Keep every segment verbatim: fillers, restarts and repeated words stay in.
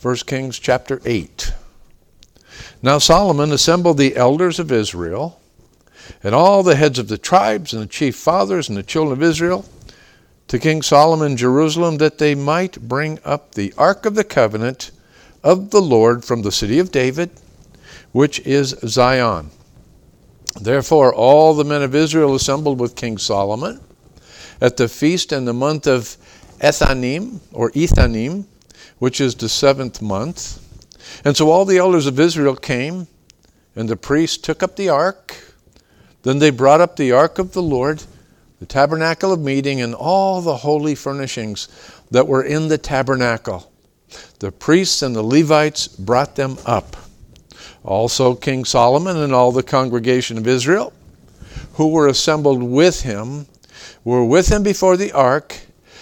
First Kings chapter eight. Now Solomon assembled the elders of Israel, and all the heads of the tribes, and the chief fathers, and the children of Israel, to King Solomon in Jerusalem, that they might bring up the ark of the covenant of the Lord from the city of David, which is Zion. Therefore all the men of Israel assembled with King Solomon at the feast in the month of Ethanim, or Ethanim, which is the seventh month. And so all the elders of Israel came, and the priests took up the ark. Then they brought up the ark of the Lord, the tabernacle of meeting, and all the holy furnishings that were in the tabernacle. The priests and the Levites brought them up. Also King Solomon and all the congregation of Israel, who were assembled with him, were with him before the ark,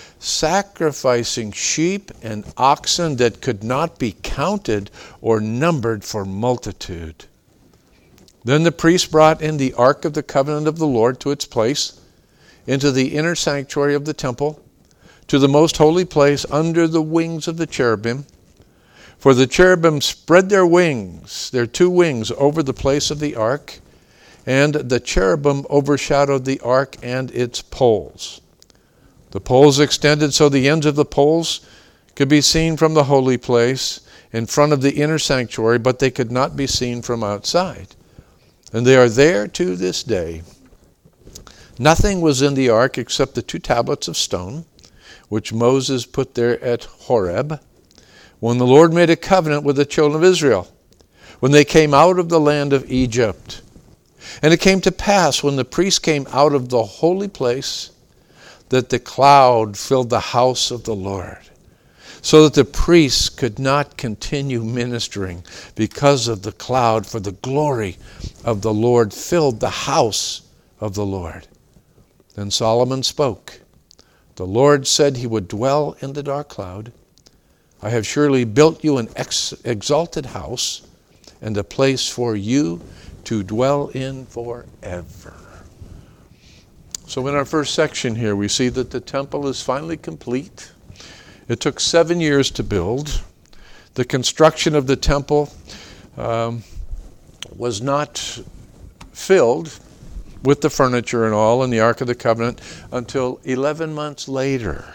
sacrificing sheep and oxen that could not be counted or numbered for multitude. Then the priests brought in the ark of the covenant of the Lord to its place, into the inner sanctuary of the temple, to the most holy place under the wings of the cherubim. For the cherubim spread their wings, their two wings, over the place of the ark, and the cherubim overshadowed the ark and its poles. The poles extended so the ends of the poles could be seen from the holy place in front of the inner sanctuary, but they could not be seen from outside. And they are there to this day. Nothing was in the ark except the two tablets of stone, which Moses put there at Horeb, when the Lord made a covenant with the children of Israel, when they came out of the land of Egypt. And it came to pass, when the priests came out of the holy place, that the cloud filled the house of the Lord, so that the priests could not continue ministering because of the cloud, for the glory of the Lord filled the house of the Lord. Then Solomon spoke. The Lord said he would dwell in the dark cloud. I have surely built you an ex- exalted house, and a place for you to dwell in forever. So in our first section here, we see that the temple is finally complete. It took seven years to build. The construction of the temple um, was not filled with the furniture and all in the Ark of the Covenant until eleven months later.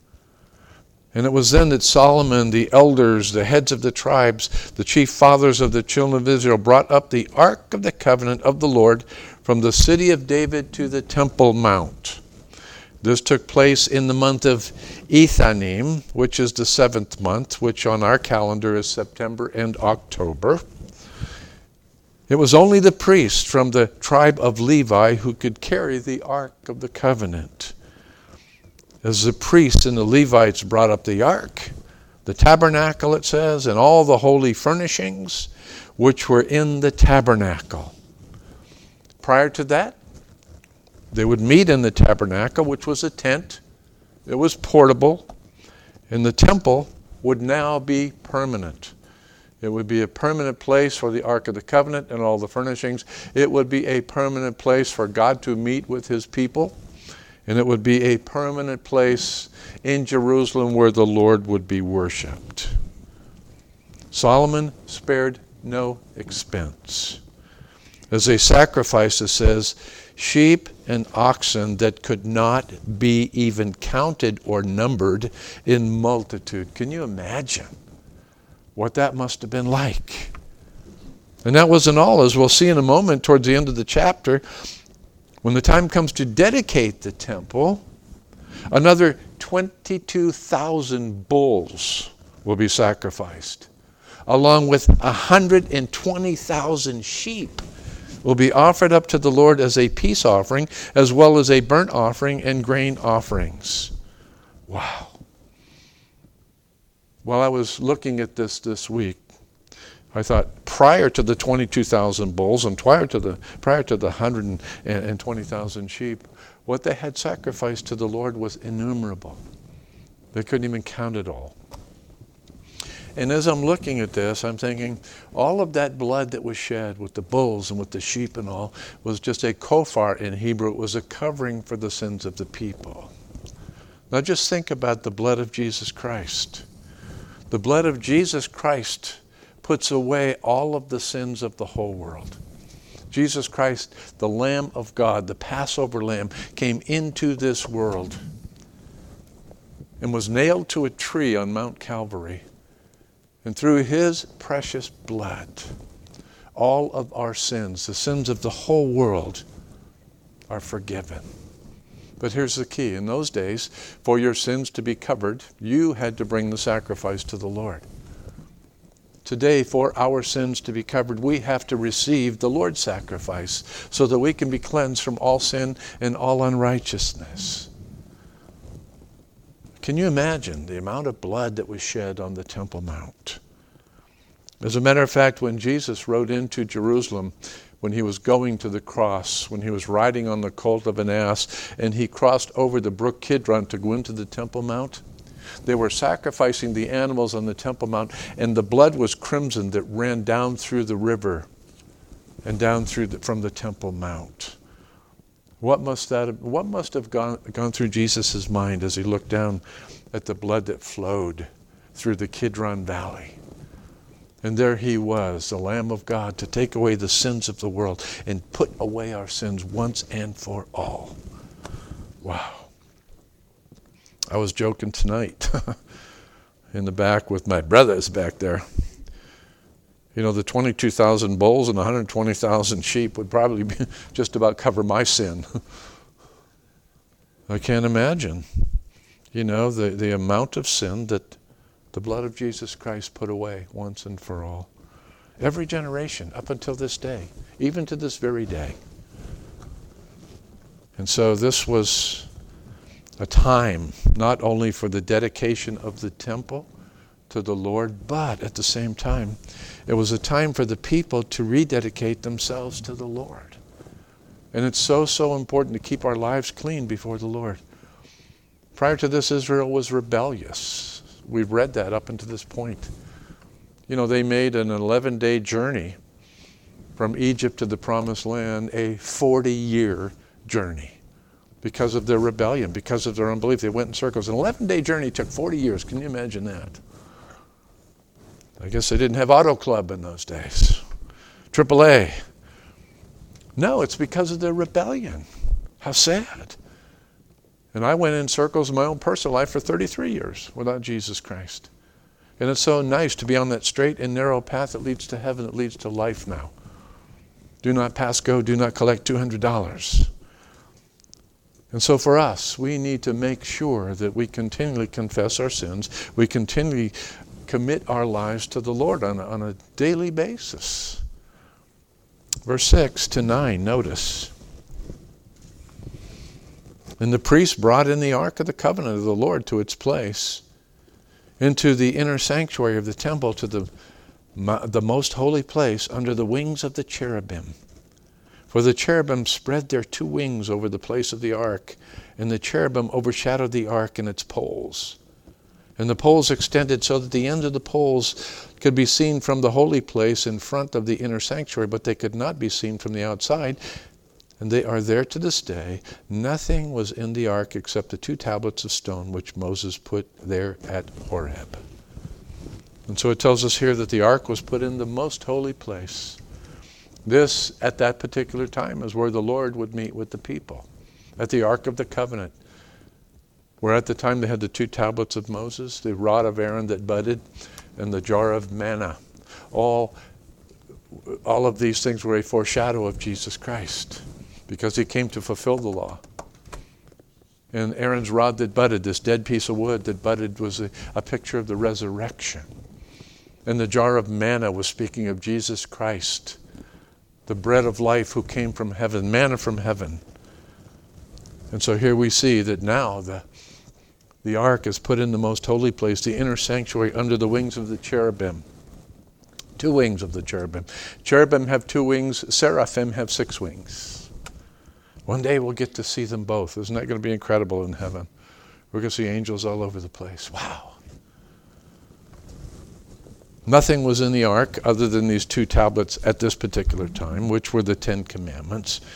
And it was then that Solomon, the elders, the heads of the tribes, the chief fathers of the children of Israel, brought up the Ark of the Covenant of the Lord from the city of David to the Temple Mount. This took place in the month of Ethanim, which is the seventh month, which on our calendar is September and October. It was only the priests from the tribe of Levi who could carry the Ark of the Covenant. As the priests and the Levites brought up the ark, the tabernacle, it says, and all the holy furnishings which were in the tabernacle. Prior to that, they would meet in the tabernacle, which was a tent. It was portable, and the temple would now be permanent. It would be a permanent place for the Ark of the Covenant and all the furnishings. It would be a permanent place for God to meet with his people. And it would be a permanent place in Jerusalem where the Lord would be worshipped. Solomon spared no expense. As they sacrificed, it says, sheep and oxen that could not be even counted or numbered in multitude. Can you imagine what that must have been like? And that wasn't all, as we'll see in a moment towards the end of the chapter. When the time comes to dedicate the temple, another twenty-two thousand bulls will be sacrificed, along with one hundred twenty thousand sheep will be offered up to the Lord as a peace offering, as well as a burnt offering and grain offerings. Wow. While I was looking at this this week, I thought prior to the twenty-two thousand bulls and prior to the prior to the one hundred twenty thousand sheep, what they had sacrificed to the Lord was innumerable. They couldn't even count it all. And as I'm looking at this, I'm thinking all of that blood that was shed with the bulls and with the sheep and all was just a kofar in Hebrew. It was a covering for the sins of the people. Now just think about the blood of Jesus Christ. The blood of Jesus Christ puts away all of the sins of the whole world. Jesus Christ, the Lamb of God, the Passover Lamb, came into this world and was nailed to a tree on Mount Calvary. And through his precious blood, all of our sins, the sins of the whole world, are forgiven. But here's the key. In those days, for your sins to be covered, you had to bring the sacrifice to the Lord. Today, for our sins to be covered, we have to receive the Lord's sacrifice so that we can be cleansed from all sin and all unrighteousness. Can you imagine the amount of blood that was shed on the Temple Mount? As a matter of fact, when Jesus rode into Jerusalem, when he was going to the cross, when he was riding on the colt of an ass, and he crossed over the brook Kidron to go into the Temple Mount, they were sacrificing the animals on the Temple Mount, and the blood was crimson that ran down through the river and down through the, from the Temple Mount. What must that have, what must have gone, gone through Jesus' mind as he looked down at the blood that flowed through the Kidron Valley? And there he was, the Lamb of God, to take away the sins of the world and put away our sins once and for all. Wow. I was joking tonight in the back with my brothers back there. You know, the twenty-two thousand bulls and one hundred twenty thousand sheep would probably be just about cover my sin. I can't imagine, you know, the, the amount of sin that the blood of Jesus Christ put away once and for all. Every generation up until this day, even to this very day. And so this was a time not only for the dedication of the temple to the Lord, but at the same time, it was a time for the people to rededicate themselves to the Lord. And it's so, so important to keep our lives clean before the Lord. Prior to this, Israel was rebellious. We've read that up until this point. You know, they made an eleven-day journey from Egypt to the Promised Land, a forty-year journey. Because of their rebellion, because of their unbelief. They went in circles. An eleven-day journey took forty years. Can you imagine that? I guess they didn't have Auto Club in those days. triple A. No, it's because of their rebellion. How sad. And I went in circles in my own personal life for thirty-three years without Jesus Christ. And it's so nice to be on that straight and narrow path that leads to heaven, that leads to life now. Do not pass go, do not collect two hundred dollars. And so for us, we need to make sure that we continually confess our sins. We continually commit our lives to the Lord on a, on a daily basis. Verse six to nine, notice. And the priest brought in the ark of the covenant of the Lord to its place, into the inner sanctuary of the temple, to the, the most holy place, under the wings of the cherubim. For the cherubim spread their two wings over the place of the ark, and the cherubim overshadowed the ark and its poles. And the poles extended so that the ends of the poles could be seen from the holy place in front of the inner sanctuary, but they could not be seen from the outside. And they are there to this day. Nothing was in the ark except the two tablets of stone which Moses put there at Horeb. And so it tells us here that the ark was put in the most holy place. This, at that particular time, is where the Lord would meet with the people, at the Ark of the Covenant, where at the time they had the two tablets of Moses, the rod of Aaron that budded, and the jar of manna. All, all of these things were a foreshadow of Jesus Christ, because he came to fulfill the law. And Aaron's rod that budded, this dead piece of wood that budded, was a, a picture of the resurrection. And the jar of manna was speaking of Jesus Christ, the bread of life who came from heaven, manna from heaven. And so here we see that now the, the ark is put in the most holy place, the inner sanctuary, under the wings of the cherubim. Two wings of the cherubim. Cherubim have two wings, seraphim have six wings. One day we'll get to see them both. Isn't that going to be incredible in heaven? We're going to see angels all over the place. Wow. Nothing was in the ark other than these two tablets at this particular time, which were the Ten Commandments,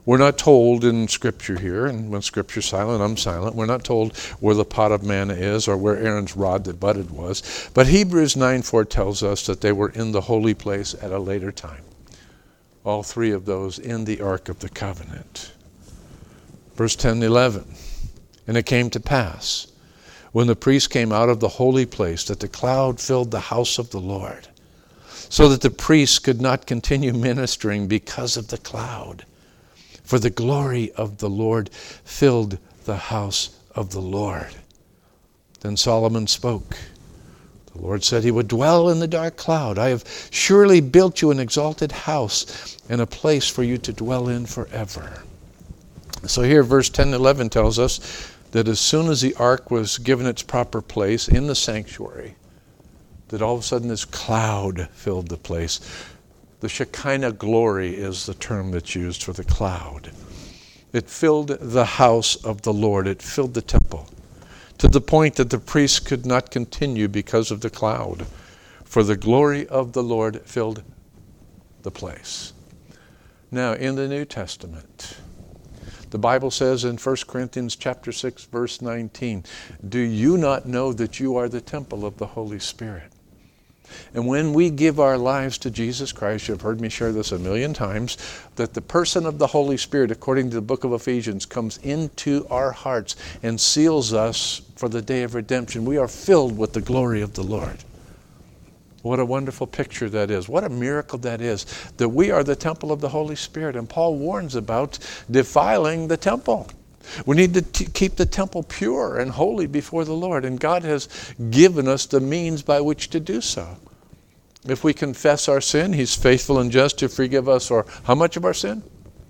We're not told in Scripture here, and when Scripture's silent, I'm silent. We're not told where the pot of manna is or where Aaron's rod that budded was. But Hebrews nine four tells us that they were in the holy place at a later time. All three of those in the Ark of the Covenant. Verse ten, eleven. And it came to pass, when the priest came out of the holy place, that the cloud filled the house of the Lord, so that the priests could not continue ministering because of the cloud. For the glory of the Lord filled the house of the Lord. Then Solomon spoke. The Lord said he would dwell in the dark cloud. I have surely built you an exalted house and a place for you to dwell in forever. So here verse ten and eleven tells us that as soon as the ark was given its proper place in the sanctuary, that all of a sudden this cloud filled the place. The Shekinah glory is the term that's used for the cloud. It filled the house of the Lord. It filled the temple to the point that the priests could not continue because of the cloud. For the glory of the Lord filled the place. Now, in the New Testament, the Bible says in First Corinthians chapter six, verse nineteen, do you not know that you are the temple of the Holy Spirit? And when we give our lives to Jesus Christ, you've heard me share this a million times, that the person of the Holy Spirit, according to the book of Ephesians, comes into our hearts and seals us for the day of redemption. We are filled with the glory of the Lord. What a wonderful picture that is. What a miracle that is, that we are the temple of the Holy Spirit. And Paul warns about defiling the temple. We need to t- keep the temple pure and holy before the Lord, and God has given us the means by which to do so. If we confess our sin, He's faithful and just to forgive us, or how much of our sin?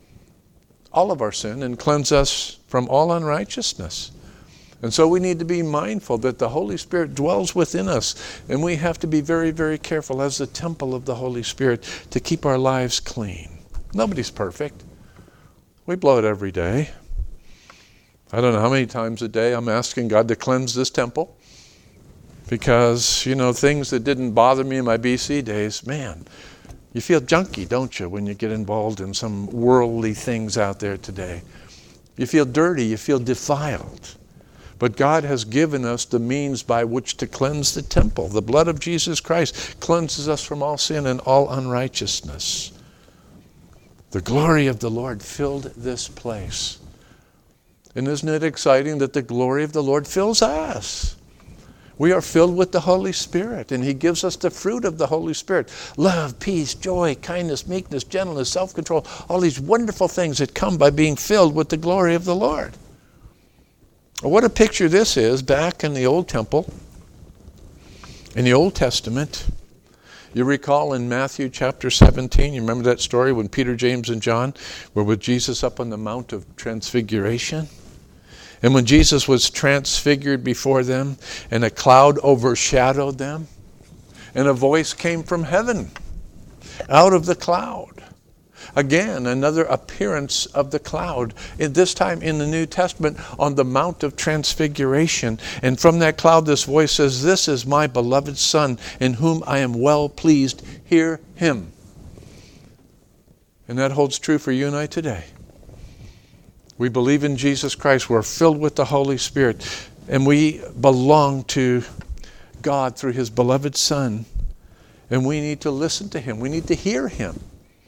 All of our sin, and cleanse us from all unrighteousness. And so we need to be mindful that the Holy Spirit dwells within us, and we have to be very, very careful as the temple of the Holy Spirit to keep our lives clean. Nobody's perfect. We blow it every day. I don't know how many times a day I'm asking God to cleanse this temple, because, you know, things that didn't bother me in my B C days, man, you feel junky, don't you, when you get involved in some worldly things out there today. You feel dirty, you feel defiled. But God has given us the means by which to cleanse the temple. The blood of Jesus Christ cleanses us from all sin and all unrighteousness. The glory of the Lord filled this place. And isn't it exciting that the glory of the Lord fills us? We are filled with the Holy Spirit, and He gives us the fruit of the Holy Spirit. Love, peace, joy, kindness, meekness, gentleness, self-control. All these wonderful things that come by being filled with the glory of the Lord. What a picture this is back in the old temple, in the Old Testament. You recall in Matthew chapter seventeen, you remember that story when Peter, James, and John were with Jesus up on the Mount of Transfiguration? And when Jesus was transfigured before them, and a cloud overshadowed them, and a voice came from heaven, out of the cloud. Again, another appearance of the cloud, this time in the New Testament on the Mount of Transfiguration. And from that cloud this voice says, "This is my beloved Son, in whom I am well pleased. Hear Him." And that holds true for you and I today. We believe in Jesus Christ. We're filled with the Holy Spirit. And we belong to God through His beloved Son. And we need to listen to Him. We need to hear Him.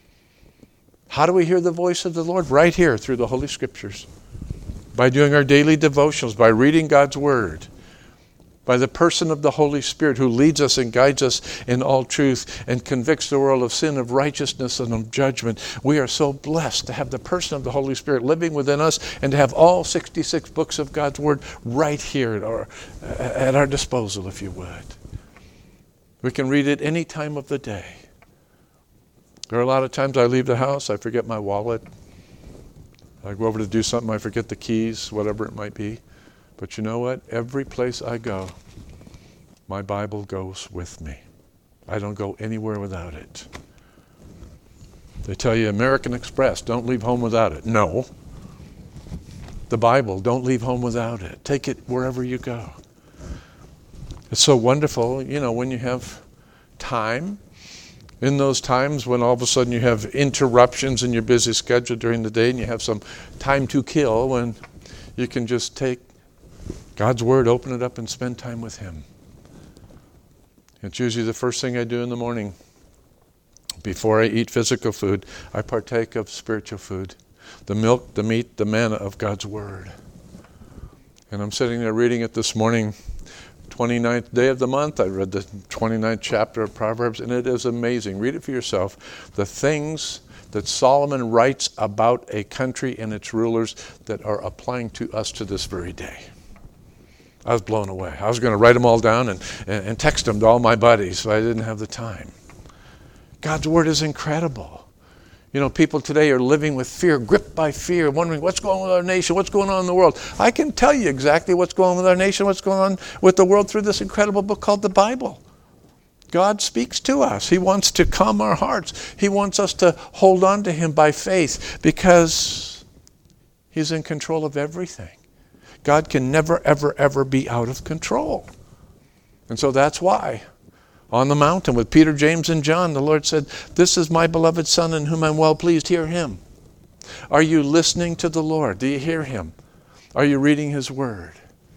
How do we hear the voice of the Lord? Right here through the Holy Scriptures. By doing our daily devotionals, by reading God's Word, by the person of the Holy Spirit who leads us and guides us in all truth and convicts the world of sin, of righteousness, and of judgment. We are so blessed to have the person of the Holy Spirit living within us and to have all sixty-six books of God's Word right here at our, at our disposal, if you would. We can read it any time of the day. There are a lot of times I leave the house, I forget my wallet. I go over to do something, I forget the keys, whatever it might be. But you know what? Every place I go, my Bible goes with me. I don't go anywhere without it. They tell you, American Express, don't leave home without it. No. The Bible, don't leave home without it. Take it wherever you go. It's so wonderful, you know, when you have time In those times when all of a sudden you have interruptions in your busy schedule during the day and you have some time to kill, when you can just take God's Word, open it up, and spend time with Him. It's usually the first thing I do in the morning. Before I eat physical food, I partake of spiritual food. The milk, the meat, the manna of God's Word. And I'm sitting there reading it this morning, twenty-ninth day of the month. I read the twenty-ninth chapter of Proverbs, and it is amazing. Read it for yourself. The things that Solomon writes about a country and its rulers that are applying to us to this very day. I was blown away. I was going to write them all down and, and, and text them to all my buddies, but I didn't have the time. God's Word is incredible. You know, people today are living with fear, gripped by fear, wondering what's going on with our nation, what's going on in the world. I can tell you exactly what's going on with our nation, what's going on with the world through this incredible book called the Bible. God speaks to us. He wants to calm our hearts. He wants us to hold on to Him by faith because He's in control of everything. God can never, ever, ever be out of control. And so that's why on the mountain with Peter, James, and John, the Lord said, "This is my beloved Son in whom I'm well pleased. Hear Him." Are you listening to the Lord? Do you hear Him? Are you reading His Word?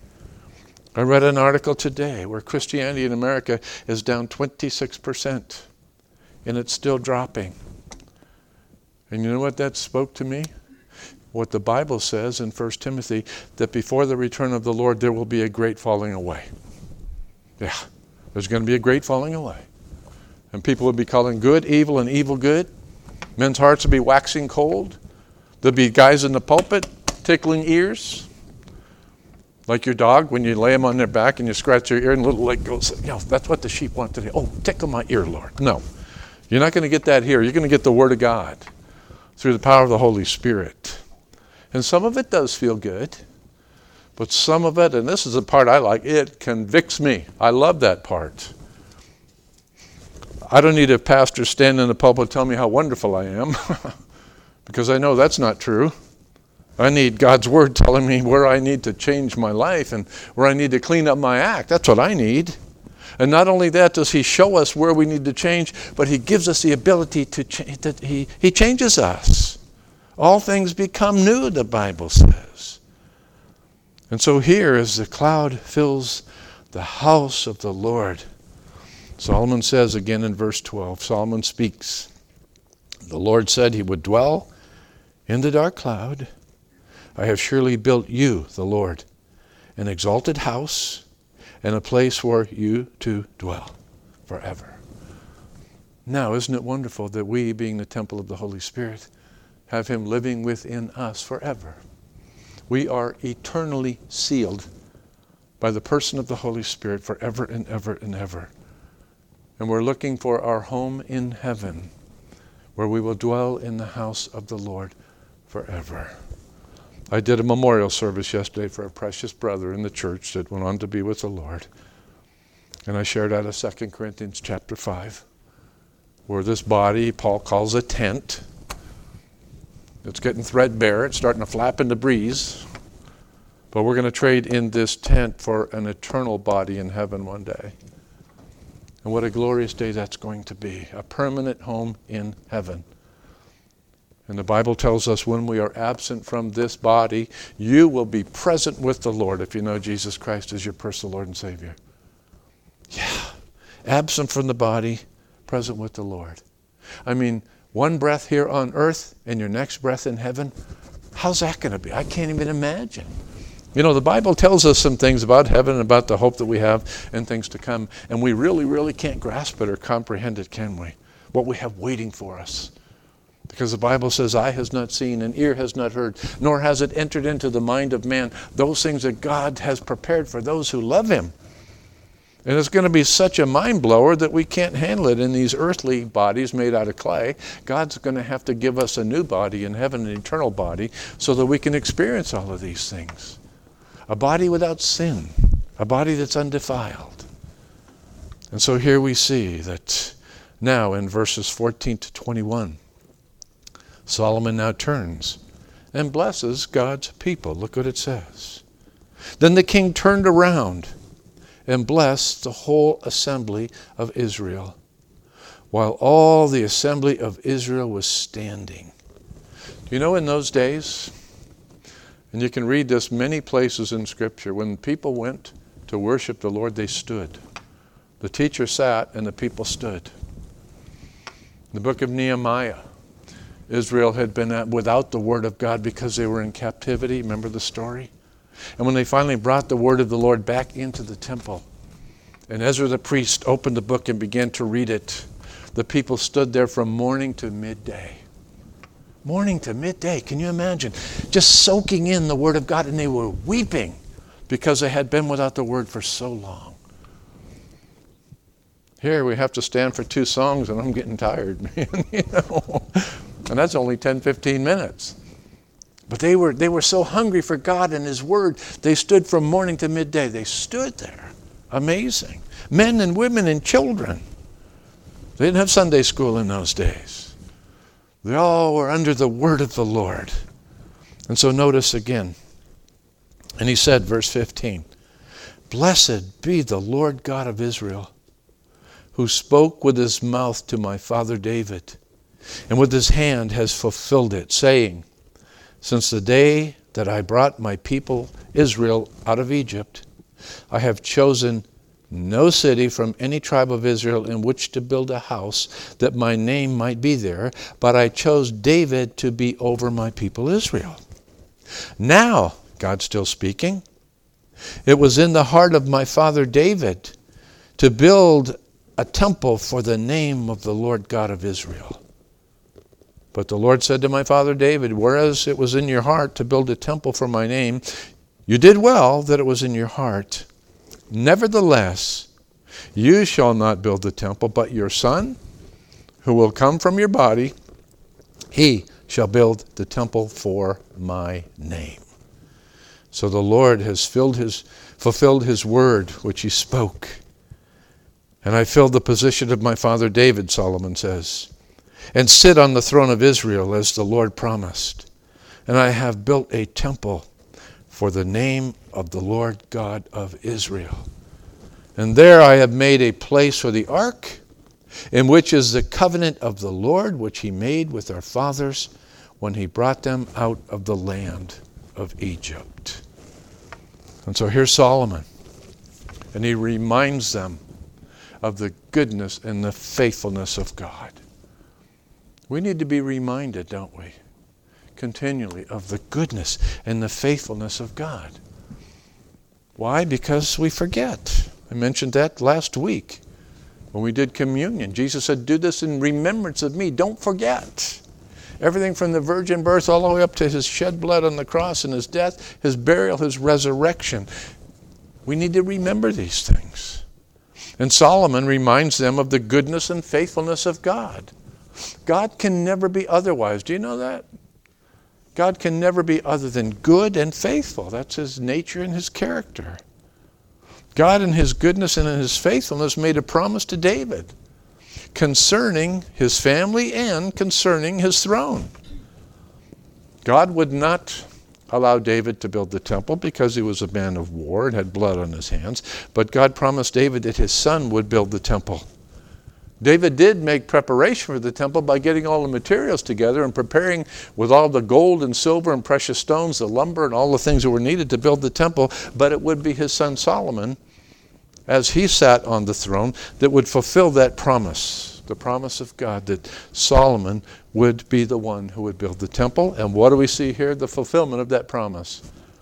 I read an article today where Christianity in America is down twenty-six percent, and it's still dropping. And you know what that spoke to me? What the Bible says in First Timothy, that before the return of the Lord, there will be a great falling away. Yeah. There's going to be a great falling away. And people will be calling good evil and evil good. Men's hearts will be waxing cold. There'll be guys in the pulpit tickling ears. Like your dog, when you lay them on their back and you scratch their ear and a little leg goes, you know, that's what the sheep want today. Oh, tickle my ear, Lord. No, you're not going to get that here. You're going to get the Word of God through the power of the Holy Spirit. And some of it does feel good. But some of it, and this is the part I like, it convicts me. I love that part. I don't need a pastor stand in the pulpit tell me how wonderful I am, because I know that's not true. I need God's Word telling me where I need to change my life and where I need to clean up my act. That's what I need. And not only that does He show us where we need to change, but He gives us the ability to change. That he, he changes us. All things become new, the Bible says. And so here, as the cloud fills the house of the Lord, Solomon says again in verse twelve, Solomon speaks, "The Lord said He would dwell in the dark cloud. I have surely built you, the Lord, an exalted house and a place for you to dwell forever." Now, isn't it wonderful that we, being the temple of the Holy Spirit, have Him living within us forever? We are eternally sealed by the person of the Holy Spirit forever and ever and ever. And we're looking for our home in heaven, where we will dwell in the house of the Lord forever. I did a memorial service yesterday for a precious brother in the church that went on to be with the Lord. And I shared out of Second Corinthians chapter five, where this body Paul calls a tent. It's getting threadbare. It's starting to flap in the breeze. But we're going to trade in this tent for an eternal body in heaven one day. And what a glorious day that's going to be. A permanent home in heaven. And the Bible tells us when we are absent from this body, you will be present with the Lord if you know Jesus Christ as your personal Lord and Savior. Yeah. Absent from the body, present with the Lord. I mean, one breath here on earth and your next breath in heaven, how's that going to be? I can't even imagine. You know, the Bible tells us some things about heaven and about the hope that we have and things to come, and we really, really can't grasp it or comprehend it, can we? What we have waiting for us. Because the Bible says, eye has not seen and ear has not heard, nor has it entered into the mind of man those things that God has prepared for those who love Him. And it's going to be such a mind blower that we can't handle it in these earthly bodies made out of clay. God's going to have to give us a new body in heaven, an eternal body, so that we can experience all of these things. A body without sin, a body that's undefiled. And so here we see that now in verses fourteen to twenty-one, Solomon now turns and blesses God's people. Look what it says. Then the king turned around and blessed the whole assembly of Israel. while all the assembly of Israel was standing. Do you know in those days, and you can read this many places in Scripture, when people went to worship the Lord, they stood. The teacher sat and the people stood. The book of Nehemiah, Israel had been without the word of God because they were in captivity. Remember the story? And when they finally brought the word of the Lord back into the temple, and Ezra the priest opened the book and began to read it, the people stood there from morning to midday. Morning to midday, can you imagine? Just soaking in the word of God, and they were weeping because they had been without the word for so long. Here we have to stand for two songs, and I'm getting tired, man, you know. And that's only ten, fifteen minutes. But they were they were so hungry for God and His Word, they stood from morning to midday. They stood there. Amazing. Men and women and children. They didn't have Sunday school in those days. They all were under the Word of the Lord. And so notice again. And he said, verse fifteen, "Blessed be the Lord God of Israel, who spoke with his mouth to my father David, and with his hand has fulfilled it, saying, since the day that I brought my people Israel out of Egypt, I have chosen no city from any tribe of Israel in which to build a house, that my name might be there, but I chose David to be over my people Israel. Now," God's still speaking, "it was in the heart of my father David to build a temple for the name of the Lord God of Israel. But the Lord said to my father David, whereas it was in your heart to build a temple for my name, you did well that it was in your heart. Nevertheless, you shall not build the temple, but your son, who will come from your body, he shall build the temple for my name." So the Lord has filled his, fulfilled his word, which he spoke. "And I filled the position of my father David," Solomon says, "and sit on the throne of Israel as the Lord promised. And I have built a temple for the name of the Lord God of Israel. And there I have made a place for the ark, in which is the covenant of the Lord, which he made with our fathers when he brought them out of the land of Egypt." And so here's Solomon, and he reminds them of the goodness and the faithfulness of God. We need to be reminded, don't we, continually of the goodness and the faithfulness of God. Why? Because we forget. I mentioned that last week when we did communion. Jesus said, "Do this in remembrance of me." Don't forget. Everything from the virgin birth all the way up to his shed blood on the cross and his death, his burial, his resurrection. We need to remember these things. And Solomon reminds them of the goodness and faithfulness of God. God can never be otherwise. Do you know that? God can never be other than good and faithful. That's his nature and his character. God in his goodness and in his faithfulness made a promise to David concerning his family and concerning his throne. God would not allow David to build the temple because he was a man of war and had blood on his hands, but God promised David that his son would build the temple. David did make preparation for the temple by getting all the materials together and preparing with all the gold and silver and precious stones, the lumber and all the things that were needed to build the temple, but it would be his son Solomon, as he sat on the throne, that would fulfill that promise, the promise of God that Solomon would be the one who would build the temple. And what do we see here? The fulfillment of that promise.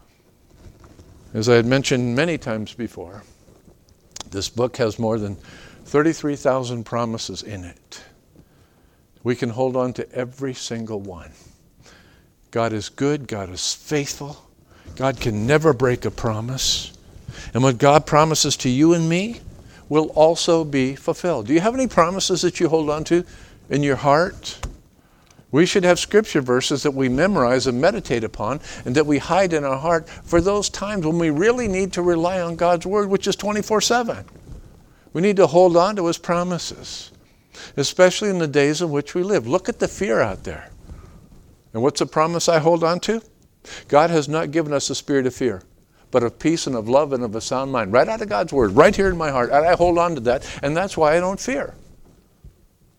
As I had mentioned many times before, this book has more than thirty-three thousand promises in it. We can hold on to every single one. God is good. God is faithful. God can never break a promise. And what God promises to you and me will also be fulfilled. Do you have any promises that you hold on to in your heart? We should have scripture verses that we memorize and meditate upon and that we hide in our heart for those times when we really need to rely on God's word, which is twenty-four seven. We need to hold on to his promises, especially in the days in which we live. Look at the fear out there. And what's the promise I hold on to? God has not given us a spirit of fear, but of peace and of love and of a sound mind. Right out of God's word, right here in my heart. And I hold on to that, and that's why I don't fear.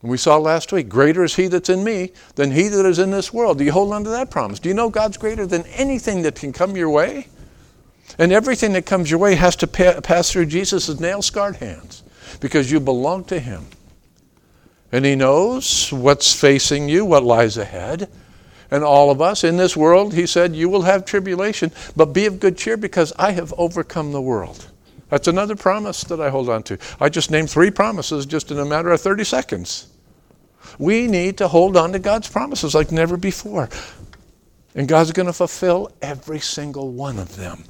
And we saw last week, greater is he that's in me than he that is in this world. Do you hold on to that promise? Do you know God's greater than anything that can come your way? And everything that comes your way has to pa- pass through Jesus' nail-scarred hands because you belong to him. And he knows what's facing you, what lies ahead. And all of us in this world, he said, you will have tribulation, but be of good cheer because I have overcome the world. That's another promise that I hold on to. I just named three promises just in a matter of thirty seconds. We need to hold on to God's promises like never before. And God's going to fulfill every single one of them.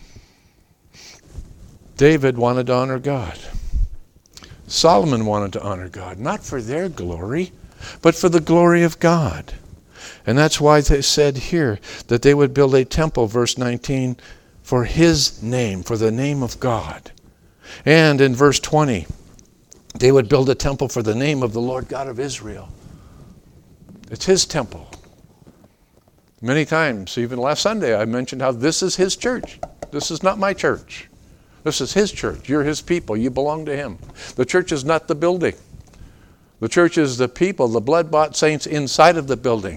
David wanted to honor God. Solomon wanted to honor God, not for their glory, but for the glory of God. And that's why they said here that they would build a temple, verse nineteen, for his name, for the name of God. And in verse twenty, they would build a temple for the name of the Lord God of Israel. It's his temple. Many times, even last Sunday, I mentioned how this is his church. This is not my church. This is his church. You're his people. You belong to him. The church is not the building. The church is the people, the blood-bought saints inside of the building.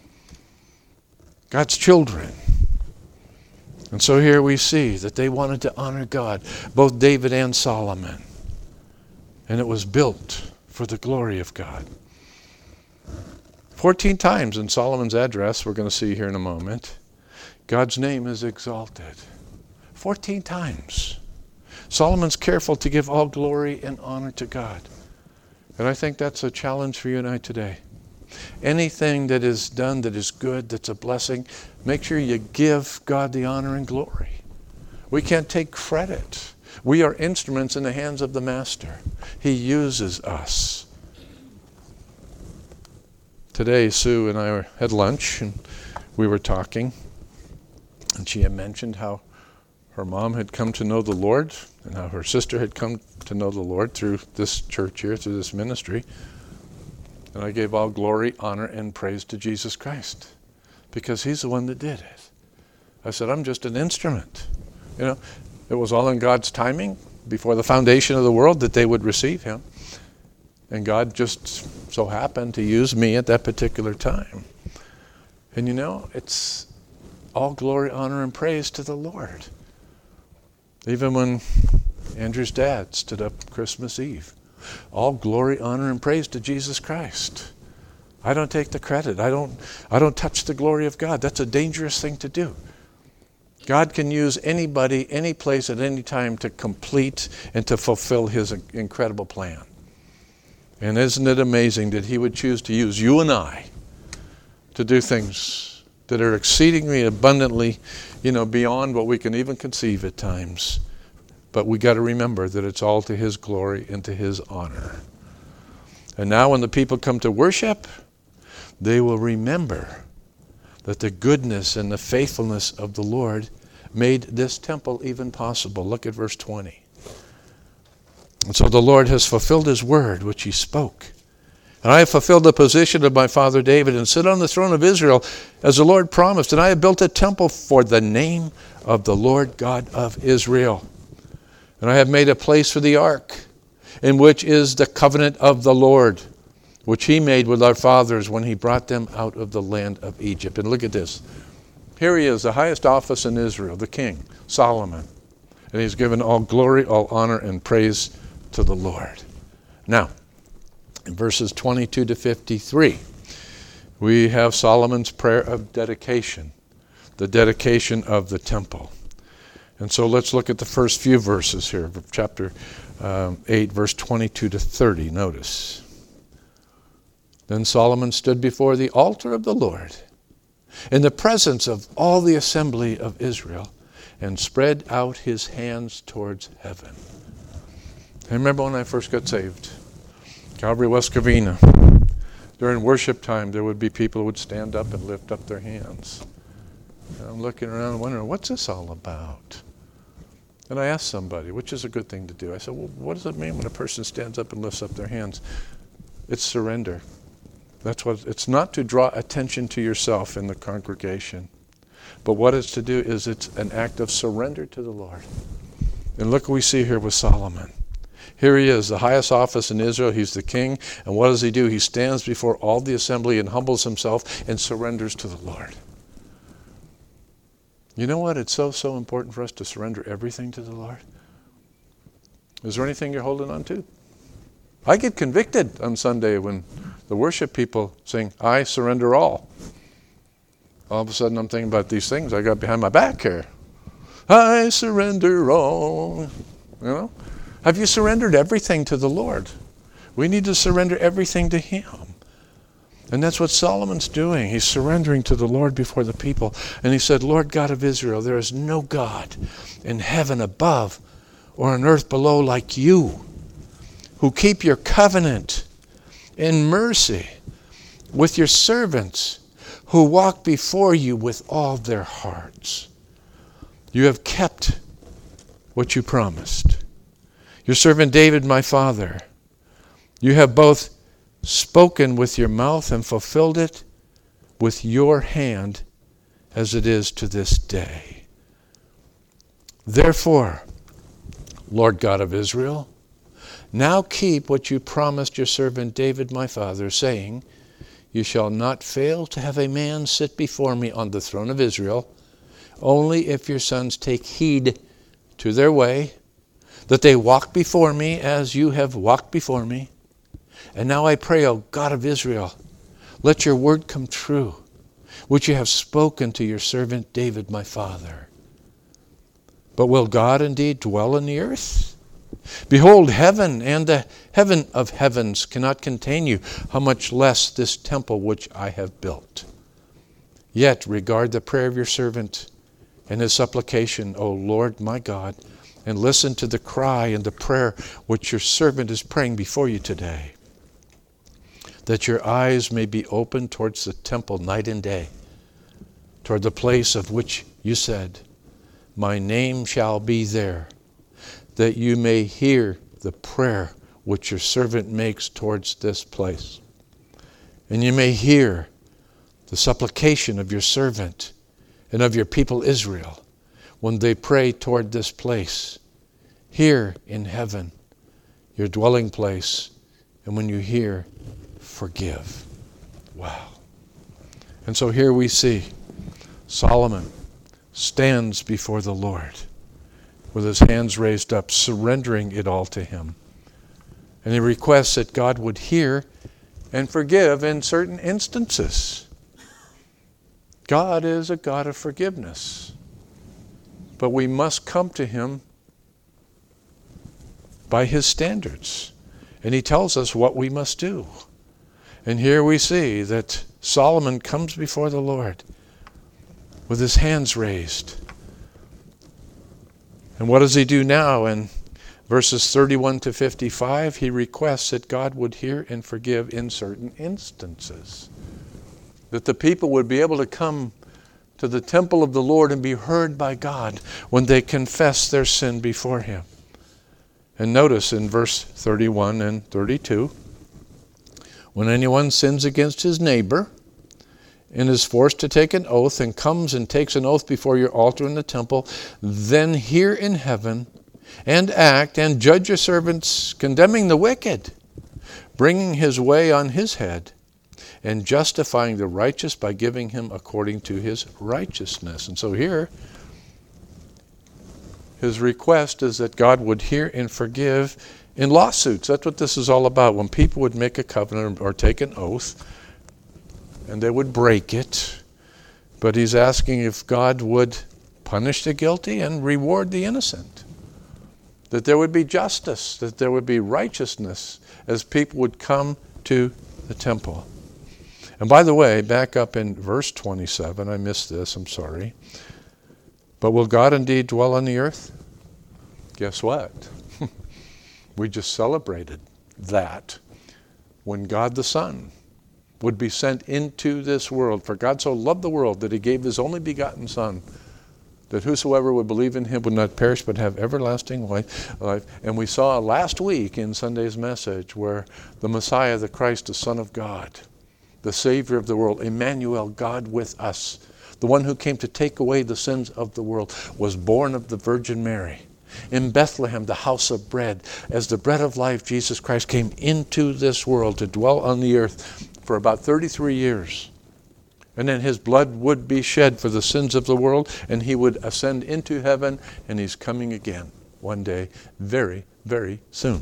God's children. And so here we see that they wanted to honor God, both David and Solomon. And it was built for the glory of God. Fourteen times in Solomon's address, we're going to see here in a moment, God's name is exalted. Fourteen times. Solomon's careful to give all glory and honor to God. And I think that's a challenge for you and I today. Anything that is done that is good, that's a blessing, make sure you give God the honor and glory. We can't take credit. We are instruments in the hands of the Master. He uses us. Today, Sue and I had lunch, and we were talking, and she had mentioned how her mom had come to know the Lord, and how her sister had come to know the Lord through this church here, through this ministry. And I gave all glory, honor, and praise to Jesus Christ because he's the one that did it. I said, I'm just an instrument. You know, it was all in God's timing before the foundation of the world that they would receive him. And God just so happened to use me at that particular time. And you know, it's all glory, honor, and praise to the Lord. Even when Andrew's dad stood up Christmas Eve, all glory, honor, and praise to Jesus Christ. I don't take the credit. I don't, I don't touch the glory of God. That's a dangerous thing to do. God can use anybody, any place, at any time to complete and to fulfill his incredible plan. And isn't it amazing that he would choose to use you and I to do things that are exceedingly abundantly, you know, beyond what we can even conceive at times. But we got to remember that it's all to his glory and to his honor. And now when the people come to worship, they will remember that the goodness and the faithfulness of the Lord made this temple even possible. Look at verse twenty. And so the Lord has fulfilled his word, which he spoke. And I have fulfilled the position of my father David and sit on the throne of Israel as the Lord promised. And I have built a temple for the name of the Lord God of Israel. And I have made a place for the ark, in which is the covenant of the Lord, which he made with our fathers when he brought them out of the land of Egypt. And look at this. Here he is, the highest office in Israel, the king, Solomon. And he's given all glory, all honor, and praise to the Lord. Now, in verses twenty-two to fifty-three, we have Solomon's prayer of dedication, the dedication of the temple. And so let's look at the first few verses here, chapter um, eight, verse twenty-two to thirty. Notice. Then Solomon stood before the altar of the Lord in the presence of all the assembly of Israel and spread out his hands towards heaven. I remember when I first got saved, Calvary, West Covina. During worship time, there would be people who would stand up and lift up their hands. And I'm looking around wondering, what's this all about? And I asked somebody, which is a good thing to do. I said, well, what does it mean when a person stands up and lifts up their hands? It's surrender. That's what it's not to draw attention to yourself in the congregation. But what it's to do is it's an act of surrender to the Lord. And look what we see here with Solomon. Here he is, the highest office in Israel. He's the king. And what does he do? He stands before all the assembly and humbles himself and surrenders to the Lord. You know what? It's so, so important for us to surrender everything to the Lord. Is there anything you're holding on to? I get convicted on Sunday when the worship people sing, I surrender all. All of a sudden I'm thinking about these things I got behind my back here. I surrender all. You know? Have you surrendered everything to the Lord? We need to surrender everything to Him. And that's what Solomon's doing. He's surrendering to the Lord before the people. And he said, Lord God of Israel, there is no God in heaven above or on earth below like you, who keep your covenant in mercy with your servants, who walk before you with all their hearts. You have kept what you promised. Your servant David, my father, you have both spoken with your mouth and fulfilled it with your hand as it is to this day. Therefore, Lord God of Israel, now keep what you promised your servant David my father, saying, you shall not fail to have a man sit before me on the throne of Israel, only if your sons take heed to their way, that they walk before me as you have walked before me. And now I pray, O God of Israel, let your word come true, which you have spoken to your servant David my father. But will God indeed dwell in the earth? Behold, heaven and the heaven of heavens cannot contain you, how much less this temple which I have built. Yet regard the prayer of your servant and his supplication, O Lord my God, and listen to the cry and the prayer which your servant is praying before you today, that your eyes may be open towards the temple night and day, toward the place of which you said, my name shall be there, that you may hear the prayer which your servant makes towards this place. And you may hear the supplication of your servant and of your people Israel when they pray toward this place, here in heaven, your dwelling place, and when you hear, forgive. Wow. And so here we see Solomon stands before the Lord with his hands raised up, surrendering it all to him. And he requests that God would hear and forgive in certain instances. God is a God of forgiveness. But we must come to him by his standards. And he tells us what we must do. And here we see that Solomon comes before the Lord with his hands raised. And what does he do now? In verses thirty-one to fifty-five, he requests that God would hear and forgive in certain instances. That the people would be able to come to the temple of the Lord and be heard by God when they confess their sin before him. And notice in verse thirty-one and thirty-two, when anyone sins against his neighbor and is forced to take an oath and comes and takes an oath before your altar in the temple, then hear in heaven and act and judge your servants, condemning the wicked, bringing his way on his head, and justifying the righteous by giving him according to his righteousness. And so here, his request is that God would hear and forgive in lawsuits. That's what this is all about. When people would make a covenant or take an oath, and they would break it. But he's asking if God would punish the guilty and reward the innocent. That there would be justice, that there would be righteousness as people would come to the temple. And by the way, back up in verse twenty-seven, I missed this, I'm sorry. But will God indeed dwell on the earth? Guess what? We just celebrated that when God the Son would be sent into this world. For God so loved the world that he gave his only begotten Son, that whosoever would believe in him would not perish but have everlasting life. And we saw last week in Sunday's message where the Messiah, the Christ, the Son of God, the Savior of the world, Emmanuel, God with us, the one who came to take away the sins of the world, was born of the Virgin Mary In Bethlehem, the house of bread, as the bread of life, Jesus Christ came into this world to dwell on the earth for about thirty-three years. And then his blood would be shed for the sins of the world, and he would ascend into heaven, and he's coming again one day, very, very soon.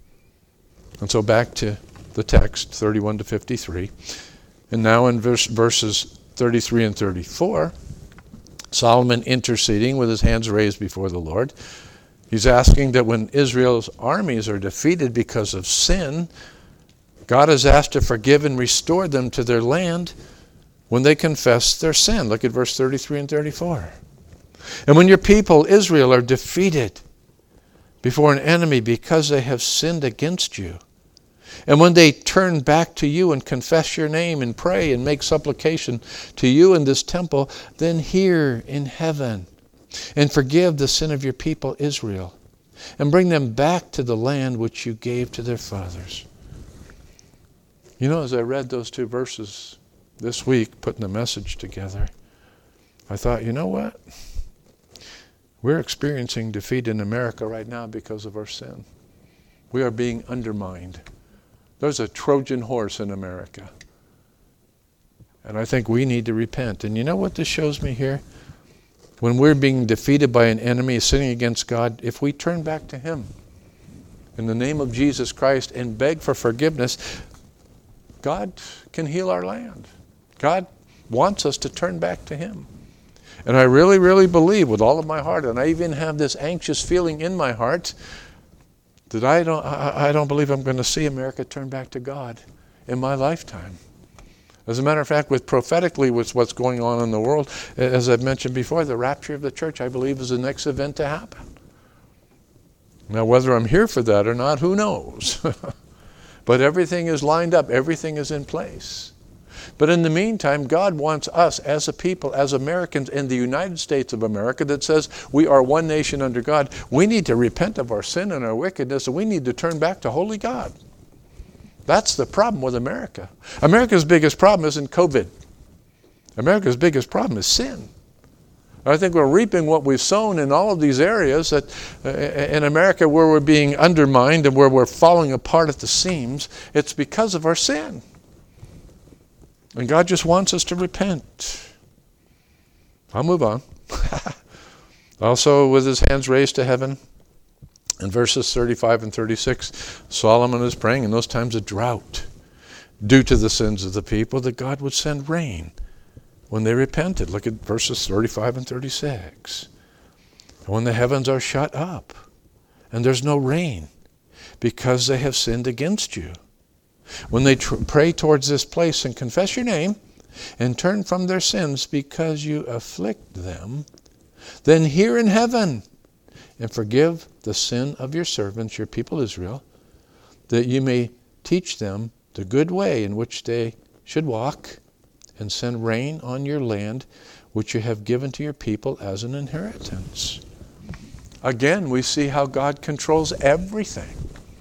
And so back to the text, thirty-one to fifty-three. And now in verse, verses thirty-three and thirty-four, Solomon interceding with his hands raised before the Lord. He's asking that when Israel's armies are defeated because of sin, God is asked to forgive and restore them to their land when they confess their sin. Look at verse thirty-three and thirty-four. And when your people, Israel, are defeated before an enemy because they have sinned against you, and when they turn back to you and confess your name and pray and make supplication to you in this temple, then hear in heaven and forgive the sin of your people Israel, and bring them back to the land which you gave to their fathers. You know, as I read those two verses this week, putting the message together, I thought, you know what? We're experiencing defeat in America right now because of our sin. We are being undermined. There's a Trojan horse in America. And I think we need to repent. And you know what this shows me here? When we're being defeated by an enemy, sinning against God, if we turn back to him in the name of Jesus Christ and beg for forgiveness, God can heal our land. God wants us to turn back to him. And I really, really believe with all of my heart, and I even have this anxious feeling in my heart, that I don't, I, I don't believe I'm going to see America turn back to God in my lifetime. As a matter of fact, with prophetically with what's going on in the world, as I've mentioned before, the rapture of the church, I believe, is the next event to happen. Now, whether I'm here for that or not, who knows? But everything is lined up. Everything is in place. But in the meantime, God wants us as a people, as Americans in the United States of America that says we are one nation under God, we need to repent of our sin and our wickedness, and we need to turn back to holy God. That's the problem with America. America's biggest problem isn't COVID. America's biggest problem is sin. I think we're reaping what we've sown in all of these areas that uh, in America where we're being undermined and where we're falling apart at the seams. It's because of our sin. And God just wants us to repent. I'll move on. Also, with his hands raised to heaven, in verses thirty-five and thirty-six, Solomon is praying in those times of drought, due to the sins of the people, that God would send rain when they repented. Look at verses thirty-five and thirty-six. And when the heavens are shut up, and there's no rain, because they have sinned against you. When they tr- pray towards this place and confess your name, and turn from their sins because you afflict them, then hear in heaven, and forgive the sin of your servants, your people Israel, that you may teach them the good way in which they should walk, and send rain on your land, which you have given to your people as an inheritance. Again, we see how God controls everything.